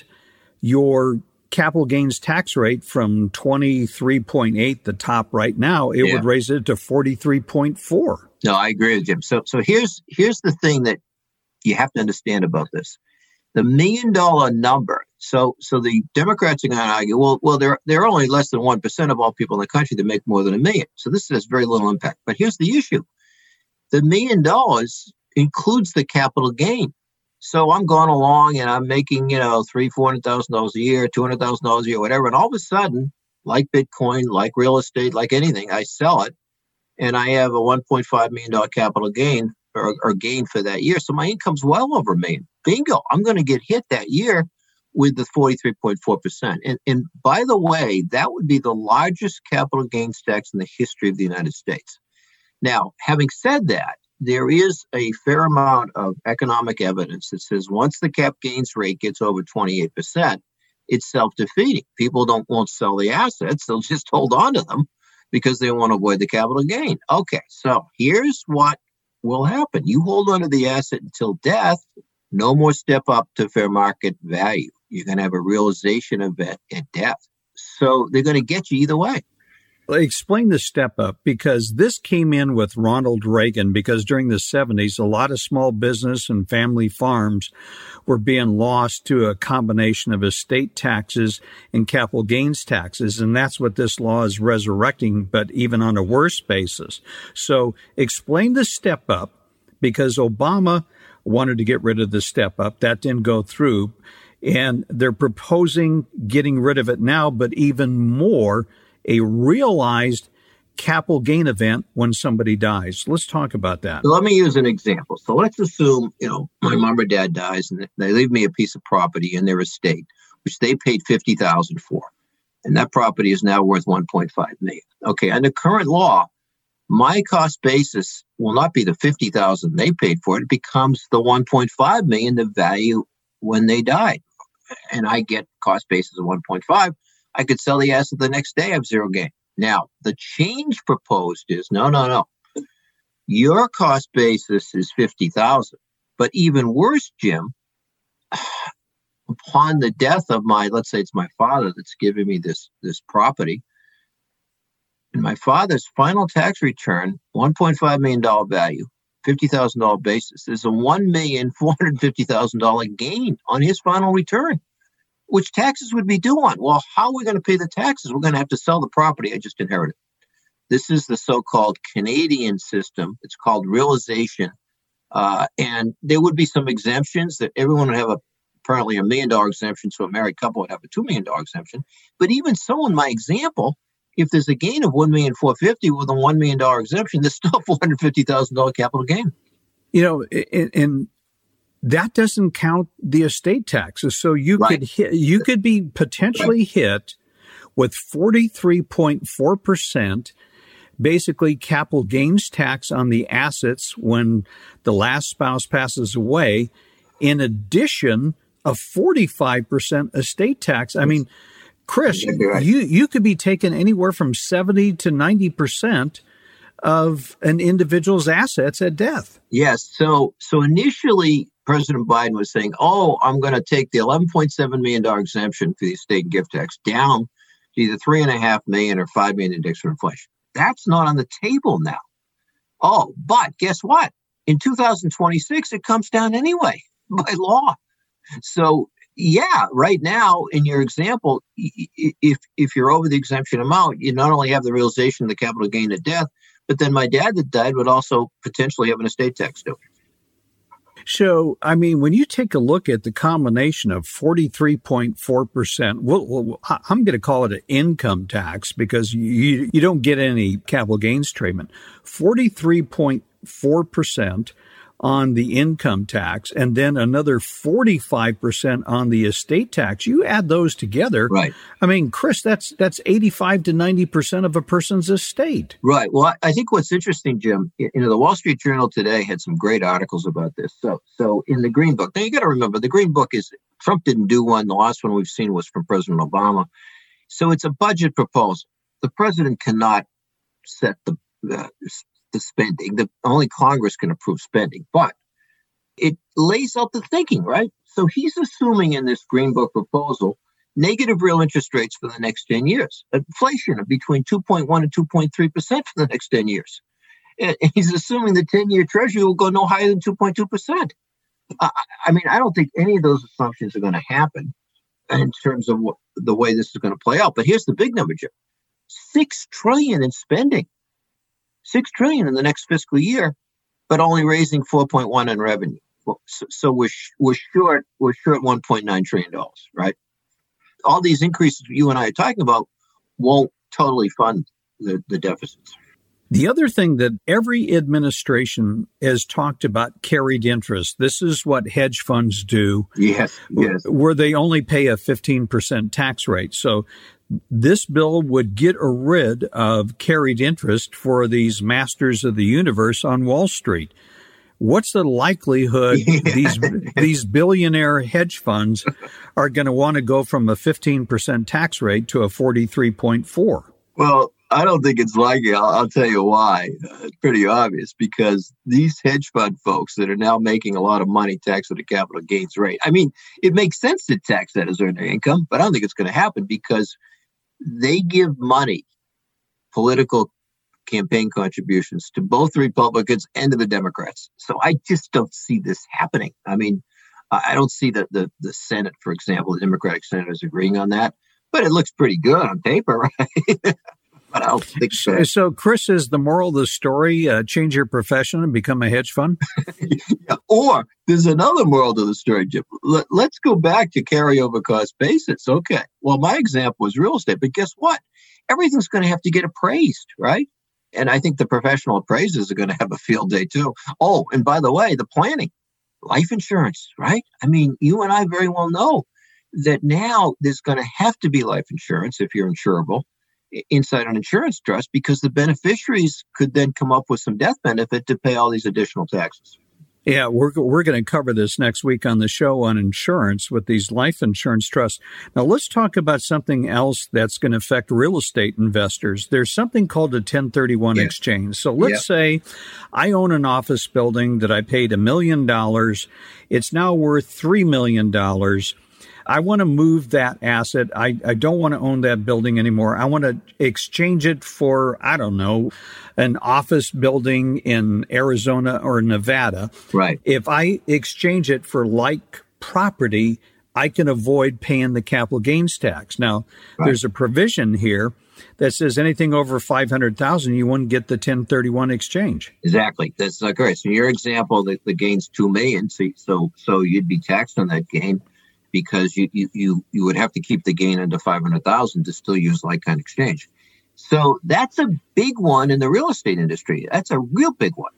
your capital gains tax rate from twenty-three point eight, the top right now. It yeah. would raise it to forty-three point four. No, I agree with Jim. So, so here's here's the thing that you have to understand about this: the million dollar number. So, so the Democrats are going to argue, well, well, there there are only less than one percent of all people in the country that make more than a million. So this has very little impact. But here's the issue: the million dollars includes the capital gain. So I'm going along and I'm making, you know, three, four hundred thousand dollars a year, two hundred thousand dollars a year, whatever. And all of a sudden, like Bitcoin, like real estate, like anything, I sell it, and I have a one point five million dollars capital gain or, or gain for that year. So my income's well over a million. Bingo! I'm going to get hit that year with the forty-three point four percent. And, and by the way, that would be the largest capital gains tax in the history of the United States. Now, having said that, there is a fair amount of economic evidence that says once the cap gains rate gets over twenty-eight percent, it's self-defeating. People don't won't sell the assets. They'll just hold on to them because they want to avoid the capital gain. Okay, so here's what will happen. You hold on to the asset until death, no more step up to fair market value. You're going to have a realization event at death. So they're going to get you either way. Explain the step up, because this came in with Ronald Reagan, because during the seventies, a lot of small business and family farms were being lost to a combination of estate taxes and capital gains taxes. And that's what this law is resurrecting, but even on a worse basis. So explain the step up, because Obama wanted to get rid of the step up. That didn't go through. And they're proposing getting rid of it now, but even more, a realized capital gain event when somebody dies. Let's talk about that. So let me use an example. So let's assume, you know, my mom or dad dies and they leave me a piece of property in their estate, which they paid fifty thousand dollars for. And that property is now worth one point five million dollars. Okay, under current law, my cost basis will not be the fifty thousand dollars they paid for it. It becomes the one point five million dollars, the value when they died. And I get cost basis of one point five. I could sell the asset the next day, I have zero gain. Now, the change proposed is, no, no, no. Your cost basis is fifty thousand dollars. But even worse, Jim, upon the death of my, let's say it's my father that's giving me this, this property, in my father's final tax return, one point five million dollars value, fifty thousand dollars basis, there's a one million four hundred fifty thousand dollars gain on his final return, which taxes would be due on. Well, how are we going to pay the taxes? We're going to have to sell the property I just inherited. This is the so-called Canadian system. It's called realization. Uh, and there would be some exemptions that everyone would have a, apparently a million dollar exemption. So a married couple would have a two million dollars exemption. But even so, in my example, if there's a gain of one million four hundred fifty thousand dollars with a one million dollars exemption, there's still four hundred fifty thousand dollars capital gain. You know, and, and that doesn't count the estate taxes. So you right. could hit, you could be potentially right. hit with forty-three point four percent basically capital gains tax on the assets when the last spouse passes away, in addition of forty-five percent estate tax. I mean, Chris, right. you, you could be taking anywhere from seventy to ninety percent of an individual's assets at death. Yes. So, so initially, President Biden was saying, oh, I'm going to take the eleven point seven million dollars exemption for the estate and gift tax down to either three point five million dollars or five million dollars index for inflation. That's not on the table now. Oh, but guess what? In two thousand twenty-six, it comes down anyway by law. So, yeah, right now, in your example, if if you're over the exemption amount, you not only have the realization of the capital gain at death, but then my dad that died would also potentially have an estate tax due. So, I mean, when you take a look at the combination of forty-three point four percent, we'll, we'll, I'm going to call it an income tax because you, you don't get any capital gains treatment, forty-three point four percent on the income tax, and then another forty-five percent on the estate tax. You add those together. Right. I mean, Chris, that's that's eighty-five to ninety percent of a person's estate. Right. Well, I think what's interesting, Jim, you know, the Wall Street Journal today had some great articles about this. So, so in the Green Book, now you got to remember, the Green Book is, Trump didn't do one. The last one we've seen was from President Obama. So it's a budget proposal. The president cannot set the uh, the spending. The only Congress can approve spending, but it lays out the thinking, right? So he's assuming in this Green Book proposal negative real interest rates for the next ten years, inflation of between two point one and two point three percent for the next ten years. And he's assuming the ten-year Treasury will go no higher than two point two percent. Uh, I mean, I don't think any of those assumptions are going to happen in terms of what, the way this is going to play out. But here's the big number, Jim. Six trillion dollars in spending. Six trillion dollars in the next fiscal year, but only raising four point one in revenue. Well, so, so we're we're short we're short one point nine trillion dollars, right? All these increases you and I are talking about won't totally fund the, the deficits. The other thing that every administration has talked about, carried interest. This is what hedge funds do. Yes, yes. Where they only pay a fifteen percent tax rate. So this bill would get rid of carried interest for these masters of the universe on Wall Street. What's the likelihood these these billionaire hedge funds are going to want to go from a fifteen percent tax rate to a forty-three point four? Well, I don't think it's likely. I'll, I'll tell you why. Uh, it's pretty obvious, because these hedge fund folks that are now making a lot of money taxed at a capital gains rate. I mean, it makes sense to tax that as earned income, but I don't think it's going to happen because they give money, political campaign contributions, to both the Republicans and to the Democrats. So I just don't see this happening. I mean, I don't see the, the, the Senate, for example, the Democratic senators agreeing on that, but it looks pretty good on paper, right? But I don't think so. So, Chris, is the moral of the story, uh, change your profession and become a hedge fund? Yeah. Or there's another moral to the story, Jim. Let, let's go back to carryover cost basis. Okay. Well, my example was real estate, but guess what? Everything's going to have to get appraised, right? And I think the professional appraisers are going to have a field day too. Oh, and by the way, the planning, life insurance, right? I mean, you and I very well know that now there's going to have to be life insurance if you're insurable inside an insurance trust, because the beneficiaries could then come up with some death benefit to pay all these additional taxes. Yeah, we're we're going to cover this next week on the show on insurance with these life insurance trusts. Now, let's talk about something else that's going to affect real estate investors. There's something called a ten thirty-one yeah. exchange. So let's yeah. say I own an office building that I paid a million dollars. It's now worth three million dollars. I want to move that asset. I, I don't want to own that building anymore. I want to exchange it for, I don't know, an office building in Arizona or Nevada. Right. If I exchange it for like property, I can avoid paying the capital gains tax. Now, right. there's a provision here that says anything over five hundred thousand dollars, you wouldn't get the ten thirty-one exchange. Exactly. That's uh, correct. So your example, the, the gain's two million dollars. So, so you'd be taxed on that gain, because you, you, you, you would have to keep the gain under five hundred thousand to still use like kind exchange. So that's a big one in the real estate industry. That's a real big one.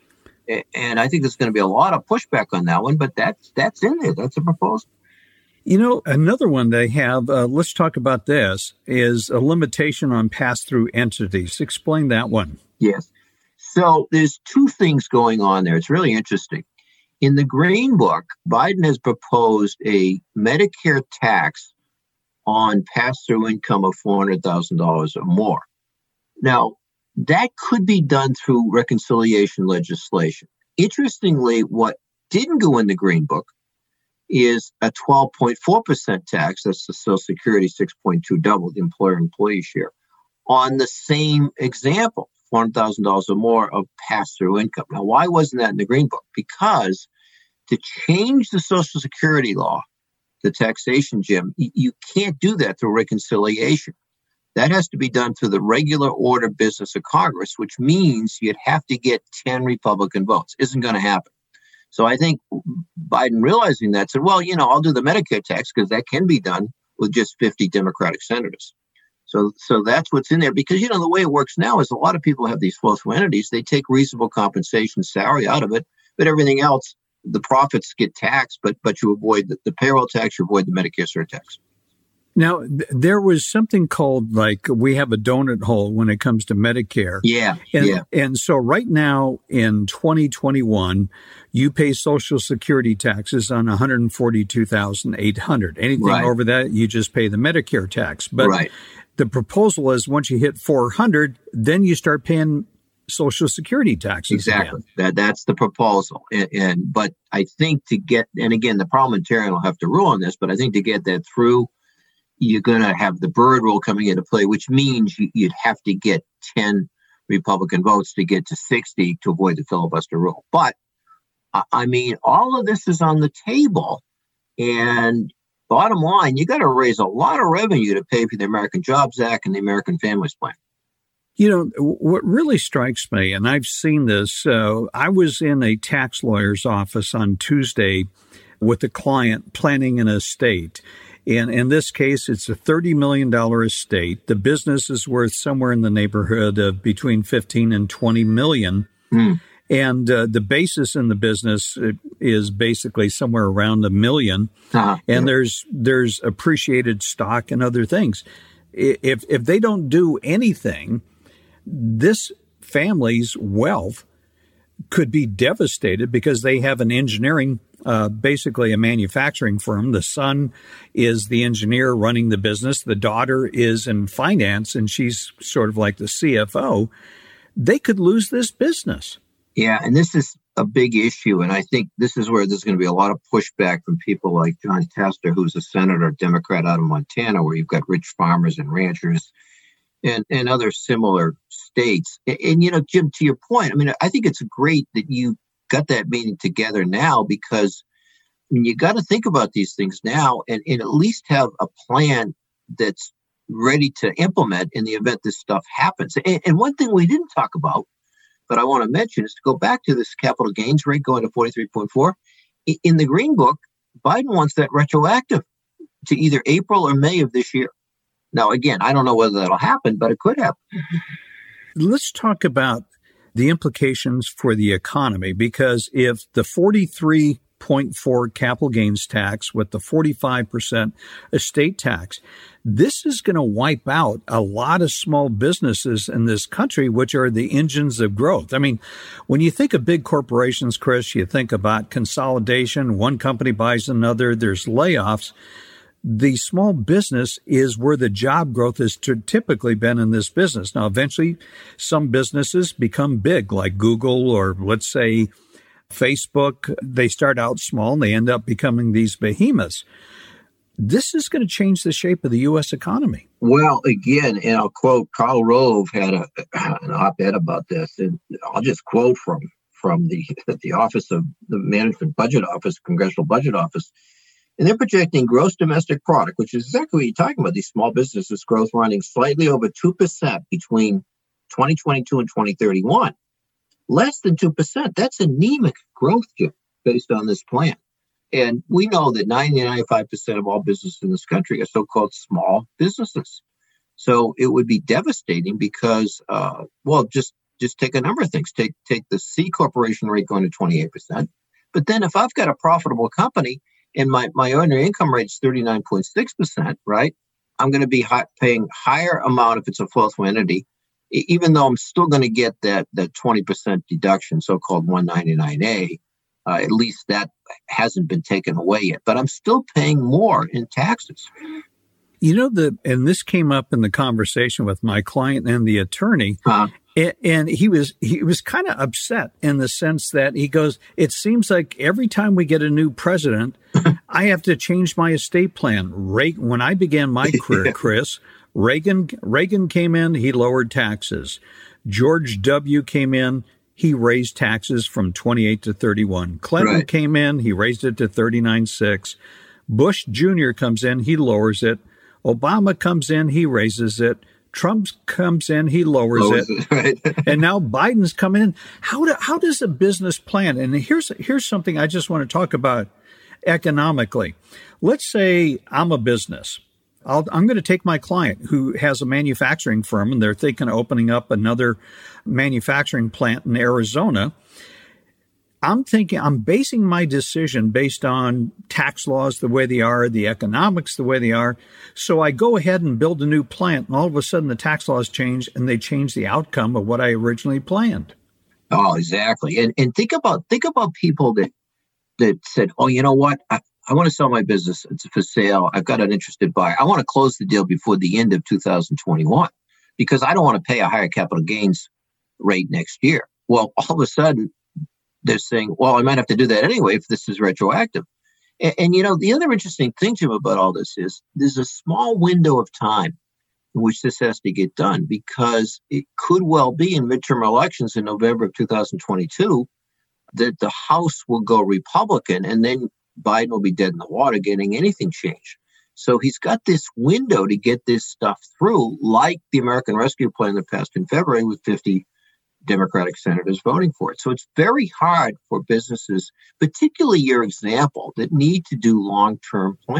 And I think there's going to be a lot of pushback on that one, but that's, that's in there. That's a proposal. You know, another one they have, uh, let's talk about this, is a limitation on pass-through entities. Explain that one. Yes. So there's two things going on there. It's really interesting. In the Green Book, Biden has proposed a Medicare tax on pass-through income of four hundred thousand dollars or more. Now, that could be done through reconciliation legislation. Interestingly, what didn't go in the Green Book is a twelve point four percent tax, that's the Social Security six point two double, the employer-employee share, on the same example. four hundred thousand dollars or more of pass-through income. Now, why wasn't that in the Green Book? Because to change the Social Security law, the taxation, Jim, you, you can't do that through reconciliation. That has to be done through the regular order business of Congress, which means you'd have to get ten Republican votes. Isn't going to happen. So I think Biden, realizing that, said, well, you know, I'll do the Medicare tax because that can be done with just fifty Democratic senators. So so that's what's in there, because, you know, the way it works now is a lot of people have these flow-through entities. They take reasonable compensation salary out of it, but everything else, the profits get taxed, but but you avoid the, the payroll tax, you avoid the Medicare surtax. Now, th- there was something called, like, we have a donut hole when it comes to Medicare. Yeah, and, yeah. And so right now in twenty twenty-one, you pay Social Security taxes on one hundred forty-two thousand eight hundred dollars. Anything right. over that, you just pay the Medicare tax. But right. the proposal is once you hit four hundred, then you start paying Social Security taxes. Exactly. Again. That that's the proposal. And, and but I think to get, and again, the parliamentarian will have to rule on this, but I think to get that through, you're going to have the Byrd rule coming into play, which means you, you'd have to get ten Republican votes to get to sixty to avoid the filibuster rule. But I mean, all of this is on the table, and bottom line, you got to raise a lot of revenue to pay for the American Jobs Act and the American Families Plan. You know, what really strikes me, and I've seen this, uh, I was in a tax lawyer's office on Tuesday with a client planning an estate. And in this case, it's a thirty million dollars estate. The business is worth somewhere in the neighborhood of between fifteen and twenty million. Mm. And uh, the basis in the business is basically somewhere around a million. Uh-huh. And yeah. there's there's appreciated stock and other things. If if they don't do anything, this family's wealth could be devastated because they have an engineering, uh, basically a manufacturing firm. The son is the engineer running the business. The daughter is in finance, and she's sort of like the C F O. They could lose this business. Yeah, and this is a big issue, and I think this is where there's going to be a lot of pushback from people like John Tester, who's a senator, Democrat out of Montana, where you've got rich farmers and ranchers and, and other similar states. And, and, you know, Jim, to your point, I mean, I think it's great that you got that meeting together now because, I mean, you got to think about these things now and, and at least have a plan that's ready to implement in the event this stuff happens. And, and one thing we didn't talk about, but I want to mention is to go back to this capital gains rate going to forty-three point four. In the Green Book, Biden wants that retroactive to either April or May of this year. Now, again, I don't know whether that'll happen, but it could happen. Let's talk about the implications for the economy, because if the forty-three point four capital gains tax with the forty-five percent estate tax, this is going to wipe out a lot of small businesses in this country, which are the engines of growth. I mean, when you think of big corporations, Chris, you think about consolidation. One company buys another. There's layoffs. The small business is where the job growth has typically been in this business. Now, eventually, some businesses become big, like Google or, let's say, Facebook. They start out small and they end up becoming these behemoths. This is going to change the shape of the U S economy. Well, again, and I'll quote, Karl Rove had a, an op-ed about this, and I'll just quote from, from the, the Office of the Management Budget Office, Congressional Budget Office. And they're projecting gross domestic product, which is exactly what you're talking about, these small businesses growth running slightly over two percent between twenty twenty-two and twenty thirty-one. Less than two percent. That's anemic growth, Jim, based on this plan. And we know that ninety to ninety-five percent of all businesses in this country are so-called small businesses. So it would be devastating because, uh, well, just just take a number of things. Take take the C corporation rate going to twenty-eight percent. But then if I've got a profitable company and my, my ordinary income rate is thirty-nine point six percent, right, I'm going to be high, paying higher amount if it's a flow-through entity, even though I'm still going to get that, that twenty percent deduction, so-called one ninety-nine A. Uh, at least that hasn't been taken away yet. But I'm still paying more in taxes. You know, the and this came up in the conversation with my client and the attorney, uh-huh. and, and he was he was kind of upset in the sense that he goes, it seems like every time we get a new president, I have to change my estate plan. Right when I began my career, Chris, Reagan Reagan came in, he lowered taxes. George W. came in. He raised taxes from twenty-eight to thirty-one. Clinton right. came in. He raised it to thirty-nine point six. Bush Junior comes in. He lowers it. Obama comes in. He raises it. Trump comes in. He lowers, lowers it. it right. And now Biden's coming in. How do, how does a business plan? And here's here's something I just want to talk about economically. Let's say I'm a business. I'll, I'm going to take my client who has a manufacturing firm, and they're thinking of opening up another manufacturing plant in Arizona. I'm thinking, I'm basing my decision based on tax laws the way they are, the economics the way they are. So I go ahead and build a new plant, and all of a sudden the tax laws change, and they change the outcome of what I originally planned. Oh, exactly. And and think about think about people that that said, oh, you know what? I, I want to sell my business. It's for sale. I've got an interested buyer. I want to close the deal before the end of two thousand twenty-one because I don't want to pay a higher capital gains rate next year. Well, all of a sudden, they're saying, well, I might have to do that anyway if this is retroactive. And, and you know, the other interesting thing, Jim, about all this is there's a small window of time in which this has to get done because it could well be in midterm elections in November of two thousand twenty-two that the House will go Republican and then Biden will be dead in the water getting anything changed. So he's got this window to get this stuff through, like the American Rescue Plan that passed in February with fifty Democratic senators voting for it. So it's very hard for businesses, particularly your example, that need to do long-term planning.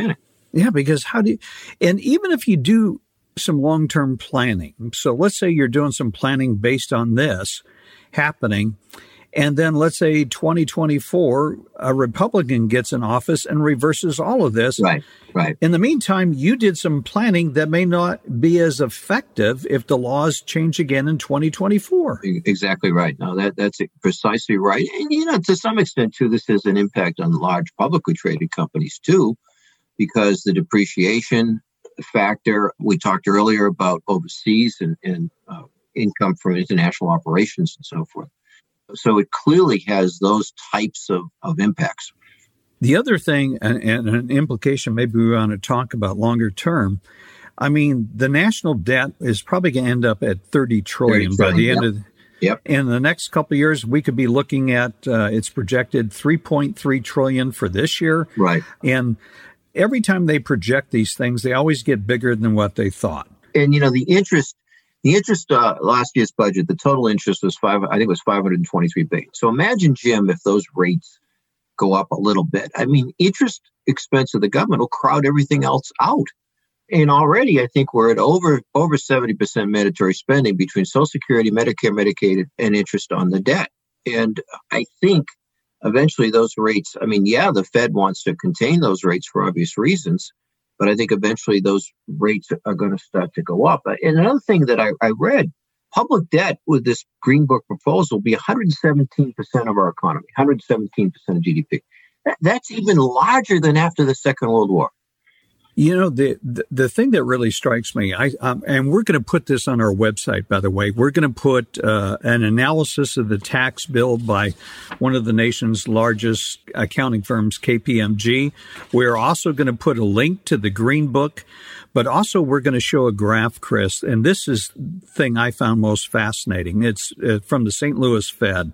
Yeah, because how do you, and even if you do some long-term planning, so let's say you're doing some planning based on this happening, and then let's say twenty twenty-four, a Republican gets in office and reverses all of this. Right, right. In the meantime, you did some planning that may not be as effective if the laws change again in twenty twenty-four. Exactly right. No, that that's precisely right. And, you know, to some extent, too, this has an impact on large publicly traded companies, too, because the depreciation factor, we talked earlier about overseas and, and uh, income from international operations and so forth. So it clearly has those types of, of impacts. The other thing, and, and an implication maybe we want to talk about longer term, I mean, the national debt is probably going to end up at thirty trillion dollars by the end yep. of the Yep. In the next couple of years, we could be looking at, uh, it's projected three point three trillion dollars for this year. Right. And every time they project these things, they always get bigger than what they thought. And, you know, the interest The interest, uh, last year's budget, the total interest was five. I think it was five hundred twenty-three billion dollars. So imagine, Jim, if those rates go up a little bit. I mean, interest expense of the government will crowd everything else out. And already, I think we're at over over seventy percent mandatory spending between Social Security, Medicare, Medicaid, and interest on the debt. And I think eventually those rates. I mean, yeah, the Fed wants to contain those rates for obvious reasons. But I think eventually those rates are going to start to go up. And another thing that I, I read, public debt with this Green Book proposal will be one hundred seventeen percent of our economy, one hundred seventeen percent of G D P. That, that's even larger than after the Second World War. You know, the, the the thing that really strikes me, I um, and we're going to put this on our website, by the way. We're going to put uh, an analysis of the tax bill by one of the nation's largest accounting firms, K P M G. We're also going to put a link to the Green Book, but also we're going to show a graph, Chris, and this is the thing I found most fascinating. It's uh, from the Saint Louis Fed.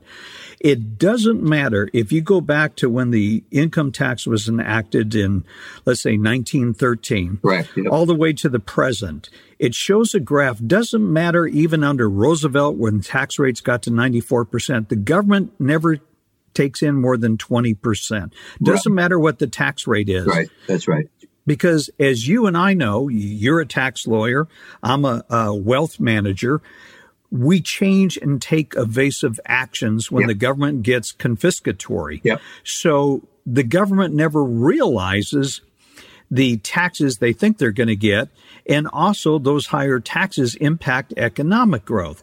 It doesn't matter if you go back to when the income tax was enacted in, let's say, nineteen thirteen, right, yep. all the way to the present. It shows a graph. Doesn't matter even under Roosevelt when tax rates got to ninety-four percent. The government never takes in more than twenty percent. Doesn't right. matter what the tax rate is. Right, that's right. Because as you and I know, you're a tax lawyer, I'm a, a wealth manager. We change and take evasive actions when yep. the government gets confiscatory. Yep. So the government never realizes the taxes they think they're going to get, and also those higher taxes impact economic growth.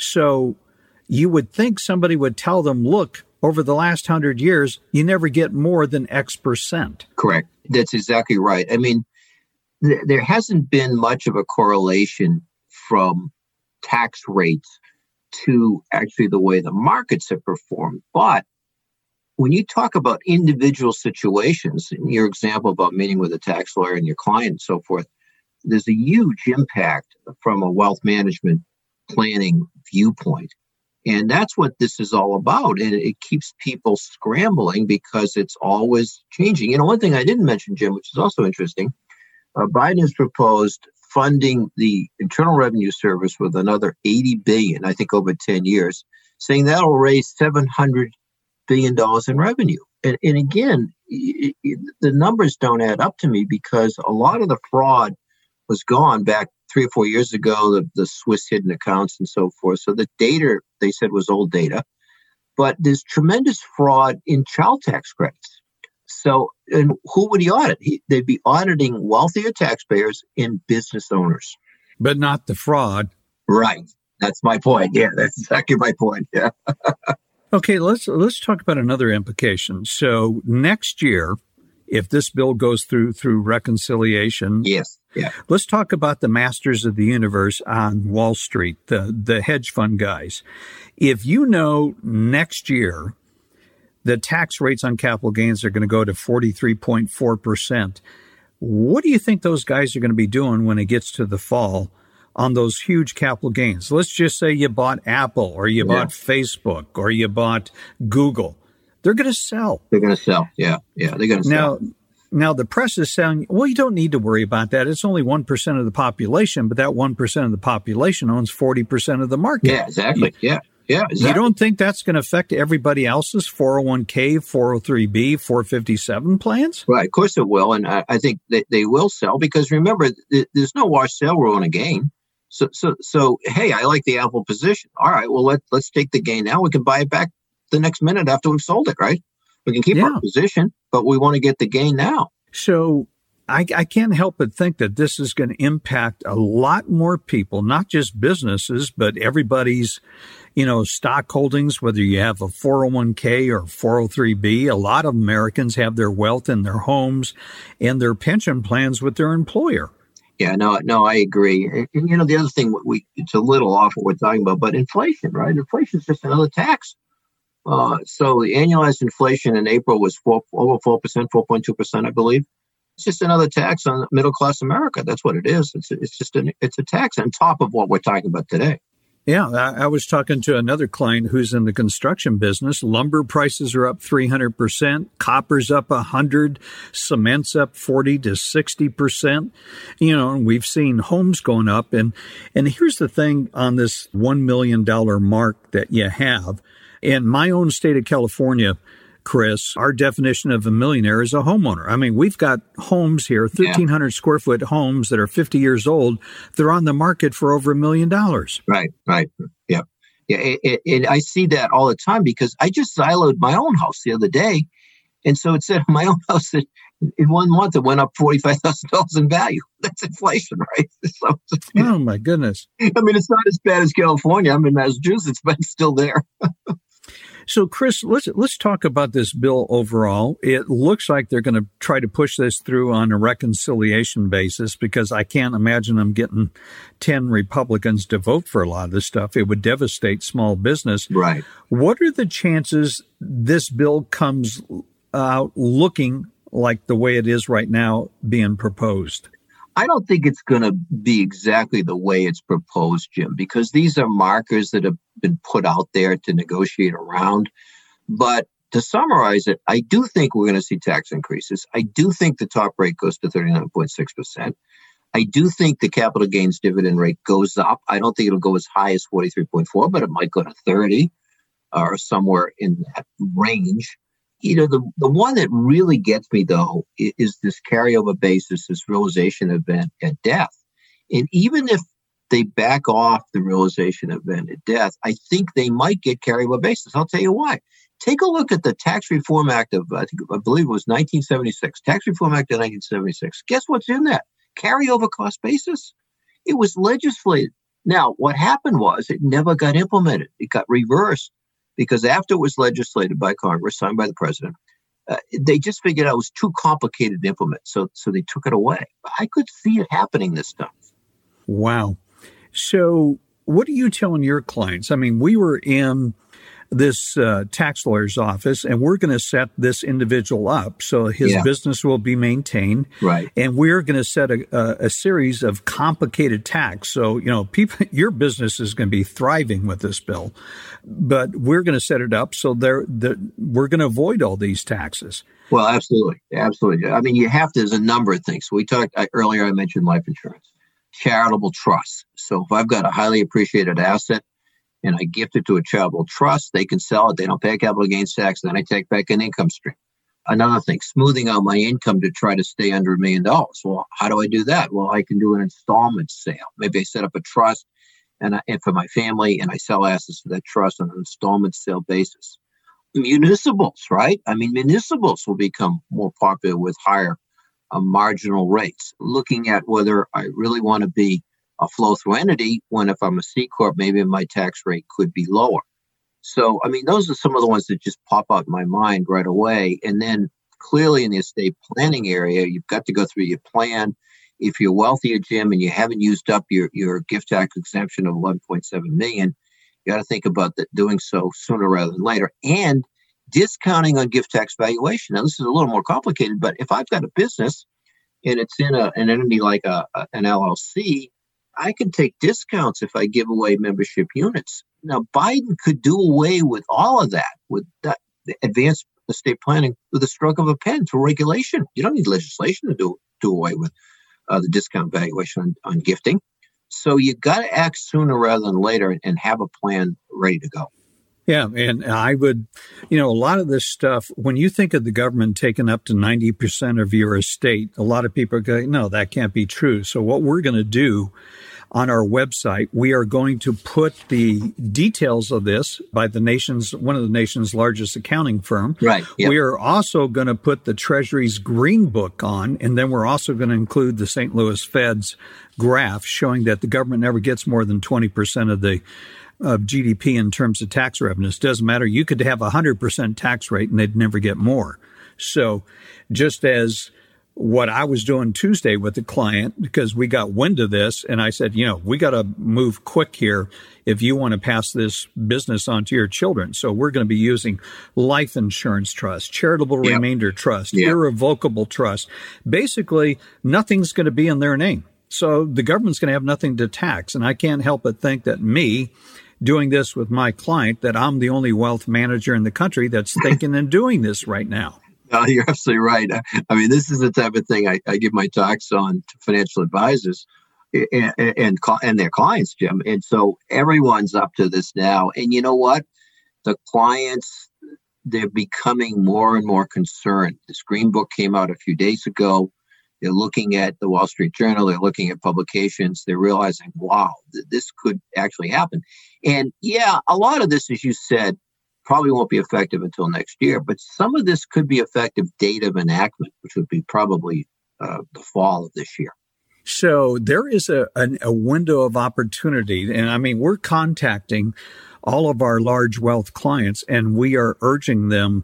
So you would think somebody would tell them, look, over the last hundred years, you never get more than X percent. Correct. That's exactly right. I mean, th- there hasn't been much of a correlation from tax rates to actually the way the markets have performed. But when you talk about individual situations, in your example about meeting with a tax lawyer and your client and so forth, there's a huge impact from a wealth management planning viewpoint. And that's what this is all about. And it keeps people scrambling because it's always changing. You know, one thing I didn't mention, Jim, which is also interesting, uh, Biden has proposed funding the Internal Revenue Service with another eighty billion dollars, I think over ten years, saying that will raise seven hundred billion dollars in revenue. And, and again, it, it, the numbers don't add up to me because a lot of the fraud was gone back three or four years ago, the, the Swiss hidden accounts and so forth. So the data, they said, was old data. But there's tremendous fraud in child tax credits. So, and who would he audit? He, they'd be auditing wealthier taxpayers and business owners. But not the fraud. Right. That's my point. Yeah, that's exactly my point. Yeah. Okay, let's let's talk about another implication. So next year, if this bill goes through through reconciliation, yes, yeah. Let's talk about the masters of the universe on Wall Street, the the hedge fund guys. If you know next year the tax rates on capital gains are going to go to forty-three point four percent, what do you think those guys are going to be doing when it gets to the fall on those huge capital gains? Let's just say you bought Apple or you yeah. bought Facebook or you bought Google. They're going to sell. They're going to sell. Yeah. Yeah. They're going to now, sell. Now, the press is saying, well, you don't need to worry about that. It's only one percent of the population, but that one percent of the population owns forty percent of the market. Yeah, exactly. Yeah. Yeah, exactly. You don't think that's going to affect everybody else's four oh one k, four oh three b, four fifty-seven plans? Right, of course it will. And I, I think that they will sell because remember, th- there's no wash sale rule in a gain. So, so, so, hey, I like the Apple position. All right, well, let, let's take the gain now. We can buy it back the next minute after we've sold it, right? We can keep yeah. our position, but we want to get the gain now. So I, I can't help but think that this is going to impact a lot more people, not just businesses, but everybody's, you know, stock holdings, whether you have a four oh one k or four oh three b. A lot of Americans have their wealth in their homes and their pension plans with their employer. Yeah, no, no, I agree. And, you know, the other thing, we it's a little off what we're talking about, but inflation, right? Inflation is just another tax. Uh, so the annualized inflation in April was four, over four percent, four point two percent, I believe. It's just another tax on middle-class America. That's what it is. It's it's just an, it's a tax on top of what we're talking about today. Yeah, I, I was talking to another client who's in the construction business. Lumber prices are up three hundred percent, copper's up one hundred, cement's up forty to sixty percent. You know, and we've seen homes going up. And, and here's the thing on this one million dollars mark that you have. In my own state of California, Chris, our definition of a millionaire is a homeowner. I mean, we've got homes here, thirteen hundred yeah. square foot homes that are fifty years old. They're on the market for over a million dollars. Right, right. Yeah. Yeah. It, it, it, I see that all the time because I just siloed my own house the other day. And so it said my own house that in one month it went up forty-five thousand dollars in value. That's inflation, right? So, oh, my goodness. I mean, it's not as bad as California. I'm in Massachusetts, but it's still there. So, Chris, let's let's talk about this bill overall. It looks like they're going to try to push this through on a reconciliation basis because I can't imagine them getting ten Republicans to vote for a lot of this stuff. It would devastate small business. Right. What are the chances this bill comes out looking like the way it is right now being proposed? I don't think it's going to be exactly the way it's proposed, Jim, because these are markers that have been put out there to negotiate around. But to summarize it, I do think we're going to see tax increases. I do think the top rate goes to thirty-nine point six percent. I do think the capital gains dividend rate goes up. I don't think it'll go as high as forty-three point four, but it might go to thirty or somewhere in that range. You know, the, the one that really gets me, though, is, is this carryover basis, this realization event at death. And even if they back off the realization event at death, I think they might get carryover basis. I'll tell you why. Take a look at the Tax Reform Act of, I think, I believe it was nineteen seventy-six. Tax Reform Act of nineteen seventy-six. Guess what's in that? Carryover cost basis. It was legislated. Now, what happened was it never got implemented. It got reversed. Because after it was legislated by Congress, signed by the president, uh, they just figured out it was too complicated to implement. So so they took it away. I could see it happening this time. Wow. So what are you telling your clients? I mean, we were in this uh, tax lawyer's office, and we're going to set this individual up so his yeah. business will be maintained. Right. And we're going to set a, a, a series of complicated tax. So, you know, people, your business is going to be thriving with this bill, but we're going to set it up so they're, they're, we're going to avoid all these taxes. Well, absolutely. Absolutely. I mean, you have to, there's a number of things. We talked I, earlier, I mentioned life insurance, charitable trust. So if I've got a highly appreciated asset, and I gift it to a charitable trust, they can sell it. They don't pay a capital gains tax. Then I take back an income stream. Another thing, smoothing out my income to try to stay under a million dollars. Well, how do I do that? Well, I can do an installment sale. Maybe I set up a trust and, I, and for my family, and I sell assets to that trust on an installment sale basis. Municipals, right? I mean, municipals will become more popular with higher uh, marginal rates. Looking at whether I really want to be a flow-through entity, when if I'm a C Corp, maybe my tax rate could be lower. So, I mean, those are some of the ones that just pop out in my mind right away. And then clearly in the estate planning area, you've got to go through your plan. If you're wealthier, Jim, and you haven't used up your, your gift tax exemption of eleven point seven million dollars, you got to think about that doing so sooner rather than later. And discounting on gift tax valuation. Now, this is a little more complicated, but if I've got a business and it's in a, an entity like a, a, an L L C, I can take discounts if I give away membership units. Now, Biden could do away with all of that, with that advanced estate planning, with a stroke of a pen through regulation. You don't need legislation to do, do away with uh, the discount valuation on, on gifting. So you got to act sooner rather than later and have a plan ready to go. Yeah, and I would, you know, a lot of this stuff, when you think of the government taking up to ninety percent of your estate, a lot of people go, no, that can't be true. So what we're going to do on our website, we are going to put the details of this by the nation's, one of the nation's largest accounting firm. Right. Yep. We are also going to put the Treasury's Green Book on, and then we're also going to include the Saint Louis Fed's graph showing that the government never gets more than twenty percent of the of G D P in terms of tax revenues. Doesn't matter. You could have a one hundred percent tax rate and they'd never get more. So just as what I was doing Tuesday with the client, because we got wind of this, and I said, you know, we got to move quick here if you want to pass this business on to your children. So we're going to be using life insurance trust, charitable yep. remainder trust, yep. irrevocable trust. Basically, nothing's going to be in their name. So the government's going to have nothing to tax. And I can't help but think that me doing this with my client, that I'm the only wealth manager in the country that's thinking and doing this right now. Uh, you're absolutely right. I mean, this is the type of thing I, I give my talks on to financial advisors and, and and their clients, Jim. And so everyone's up to this now. And you know what? The clients, they're becoming more and more concerned. This Green Book came out a few days ago. They're looking at the Wall Street Journal. They're looking at publications. They're realizing, wow, th- this could actually happen. And yeah, a lot of this, as you said, probably won't be effective until next year. But some of this could be effective date of enactment, which would be probably uh, the fall of this year. So there is a, a, a window of opportunity. And I mean, we're contacting all of our large wealth clients, and we are urging them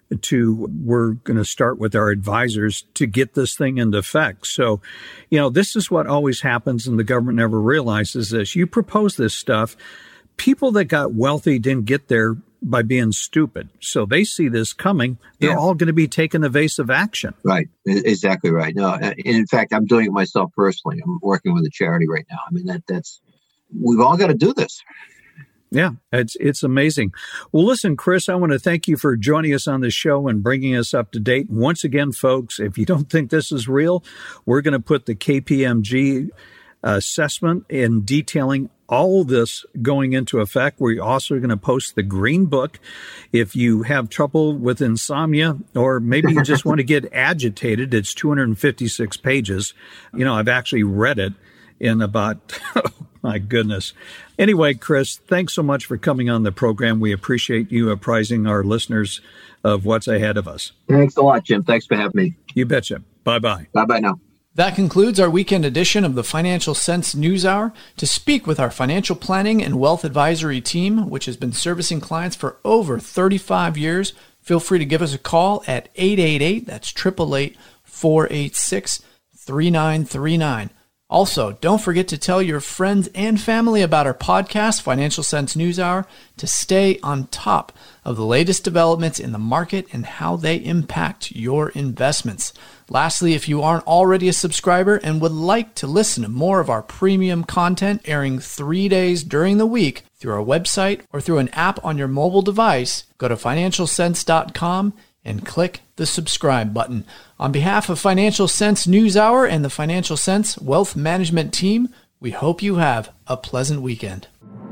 to, we're going to start with our advisors to get this thing into effect. So, you know, this is what always happens, and the government never realizes this. You propose this stuff. People that got wealthy didn't get there by being stupid. So they see this coming. They're yeah. all going to be taking evasive action. Right. Exactly right. No, and in fact, I'm doing it myself personally. I'm working with a charity right now. I mean, that that's, we've all got to do this. Yeah, it's it's amazing. Well, listen, Chris, I want to thank you for joining us on the show and bringing us up to date. Once again, folks, if you don't think this is real, we're going to put the K P M G assessment in detailing all this going into effect. We're also going to post the Green Book. If you have trouble with insomnia, or maybe you just want to get agitated, it's two hundred fifty-six pages. You know, I've actually read it in about, oh my goodness. Anyway, Chris, thanks so much for coming on the program. We appreciate you apprising our listeners of what's ahead of us. Thanks a lot, Jim. Thanks for having me. You betcha. Bye-bye. Bye-bye now. That concludes our weekend edition of the Financial Sense News Hour. To speak with our financial planning and wealth advisory team, which has been servicing clients for over thirty-five years, feel free to give us a call at eight eight eight, that's eight eight eight, four eight six, three nine three nine. Also, don't forget to tell your friends and family about our podcast, Financial Sense News Hour, to stay on top of the latest developments in the market and how they impact your investments. Lastly, if you aren't already a subscriber and would like to listen to more of our premium content airing three days during the week through our website or through an app on your mobile device, go to financial sense dot com and click the subscribe button. On behalf of Financial Sense News Hour and the Financial Sense Wealth Management team, we hope you have a pleasant weekend.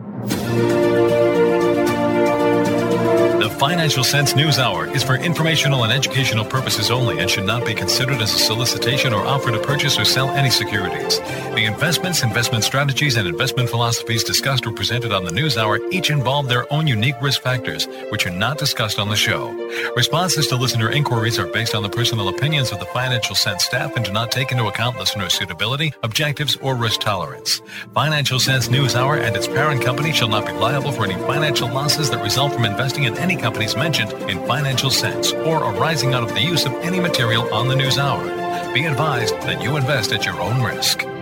The Financial Sense News Hour is for informational and educational purposes only and should not be considered as a solicitation or offer to purchase or sell any securities. The investments, investment strategies, and investment philosophies discussed or presented on the News Hour each involve their own unique risk factors, which are not discussed on the show. Responses to listener inquiries are based on the personal opinions of the Financial Sense staff and do not take into account listener suitability, objectives, or risk tolerance. Financial Sense News Hour and its parent company shall not be liable for any financial losses that result from investing in any companies mentioned in Financial Sense or arising out of the use of any material on the News Hour. Be advised that you invest at your own risk.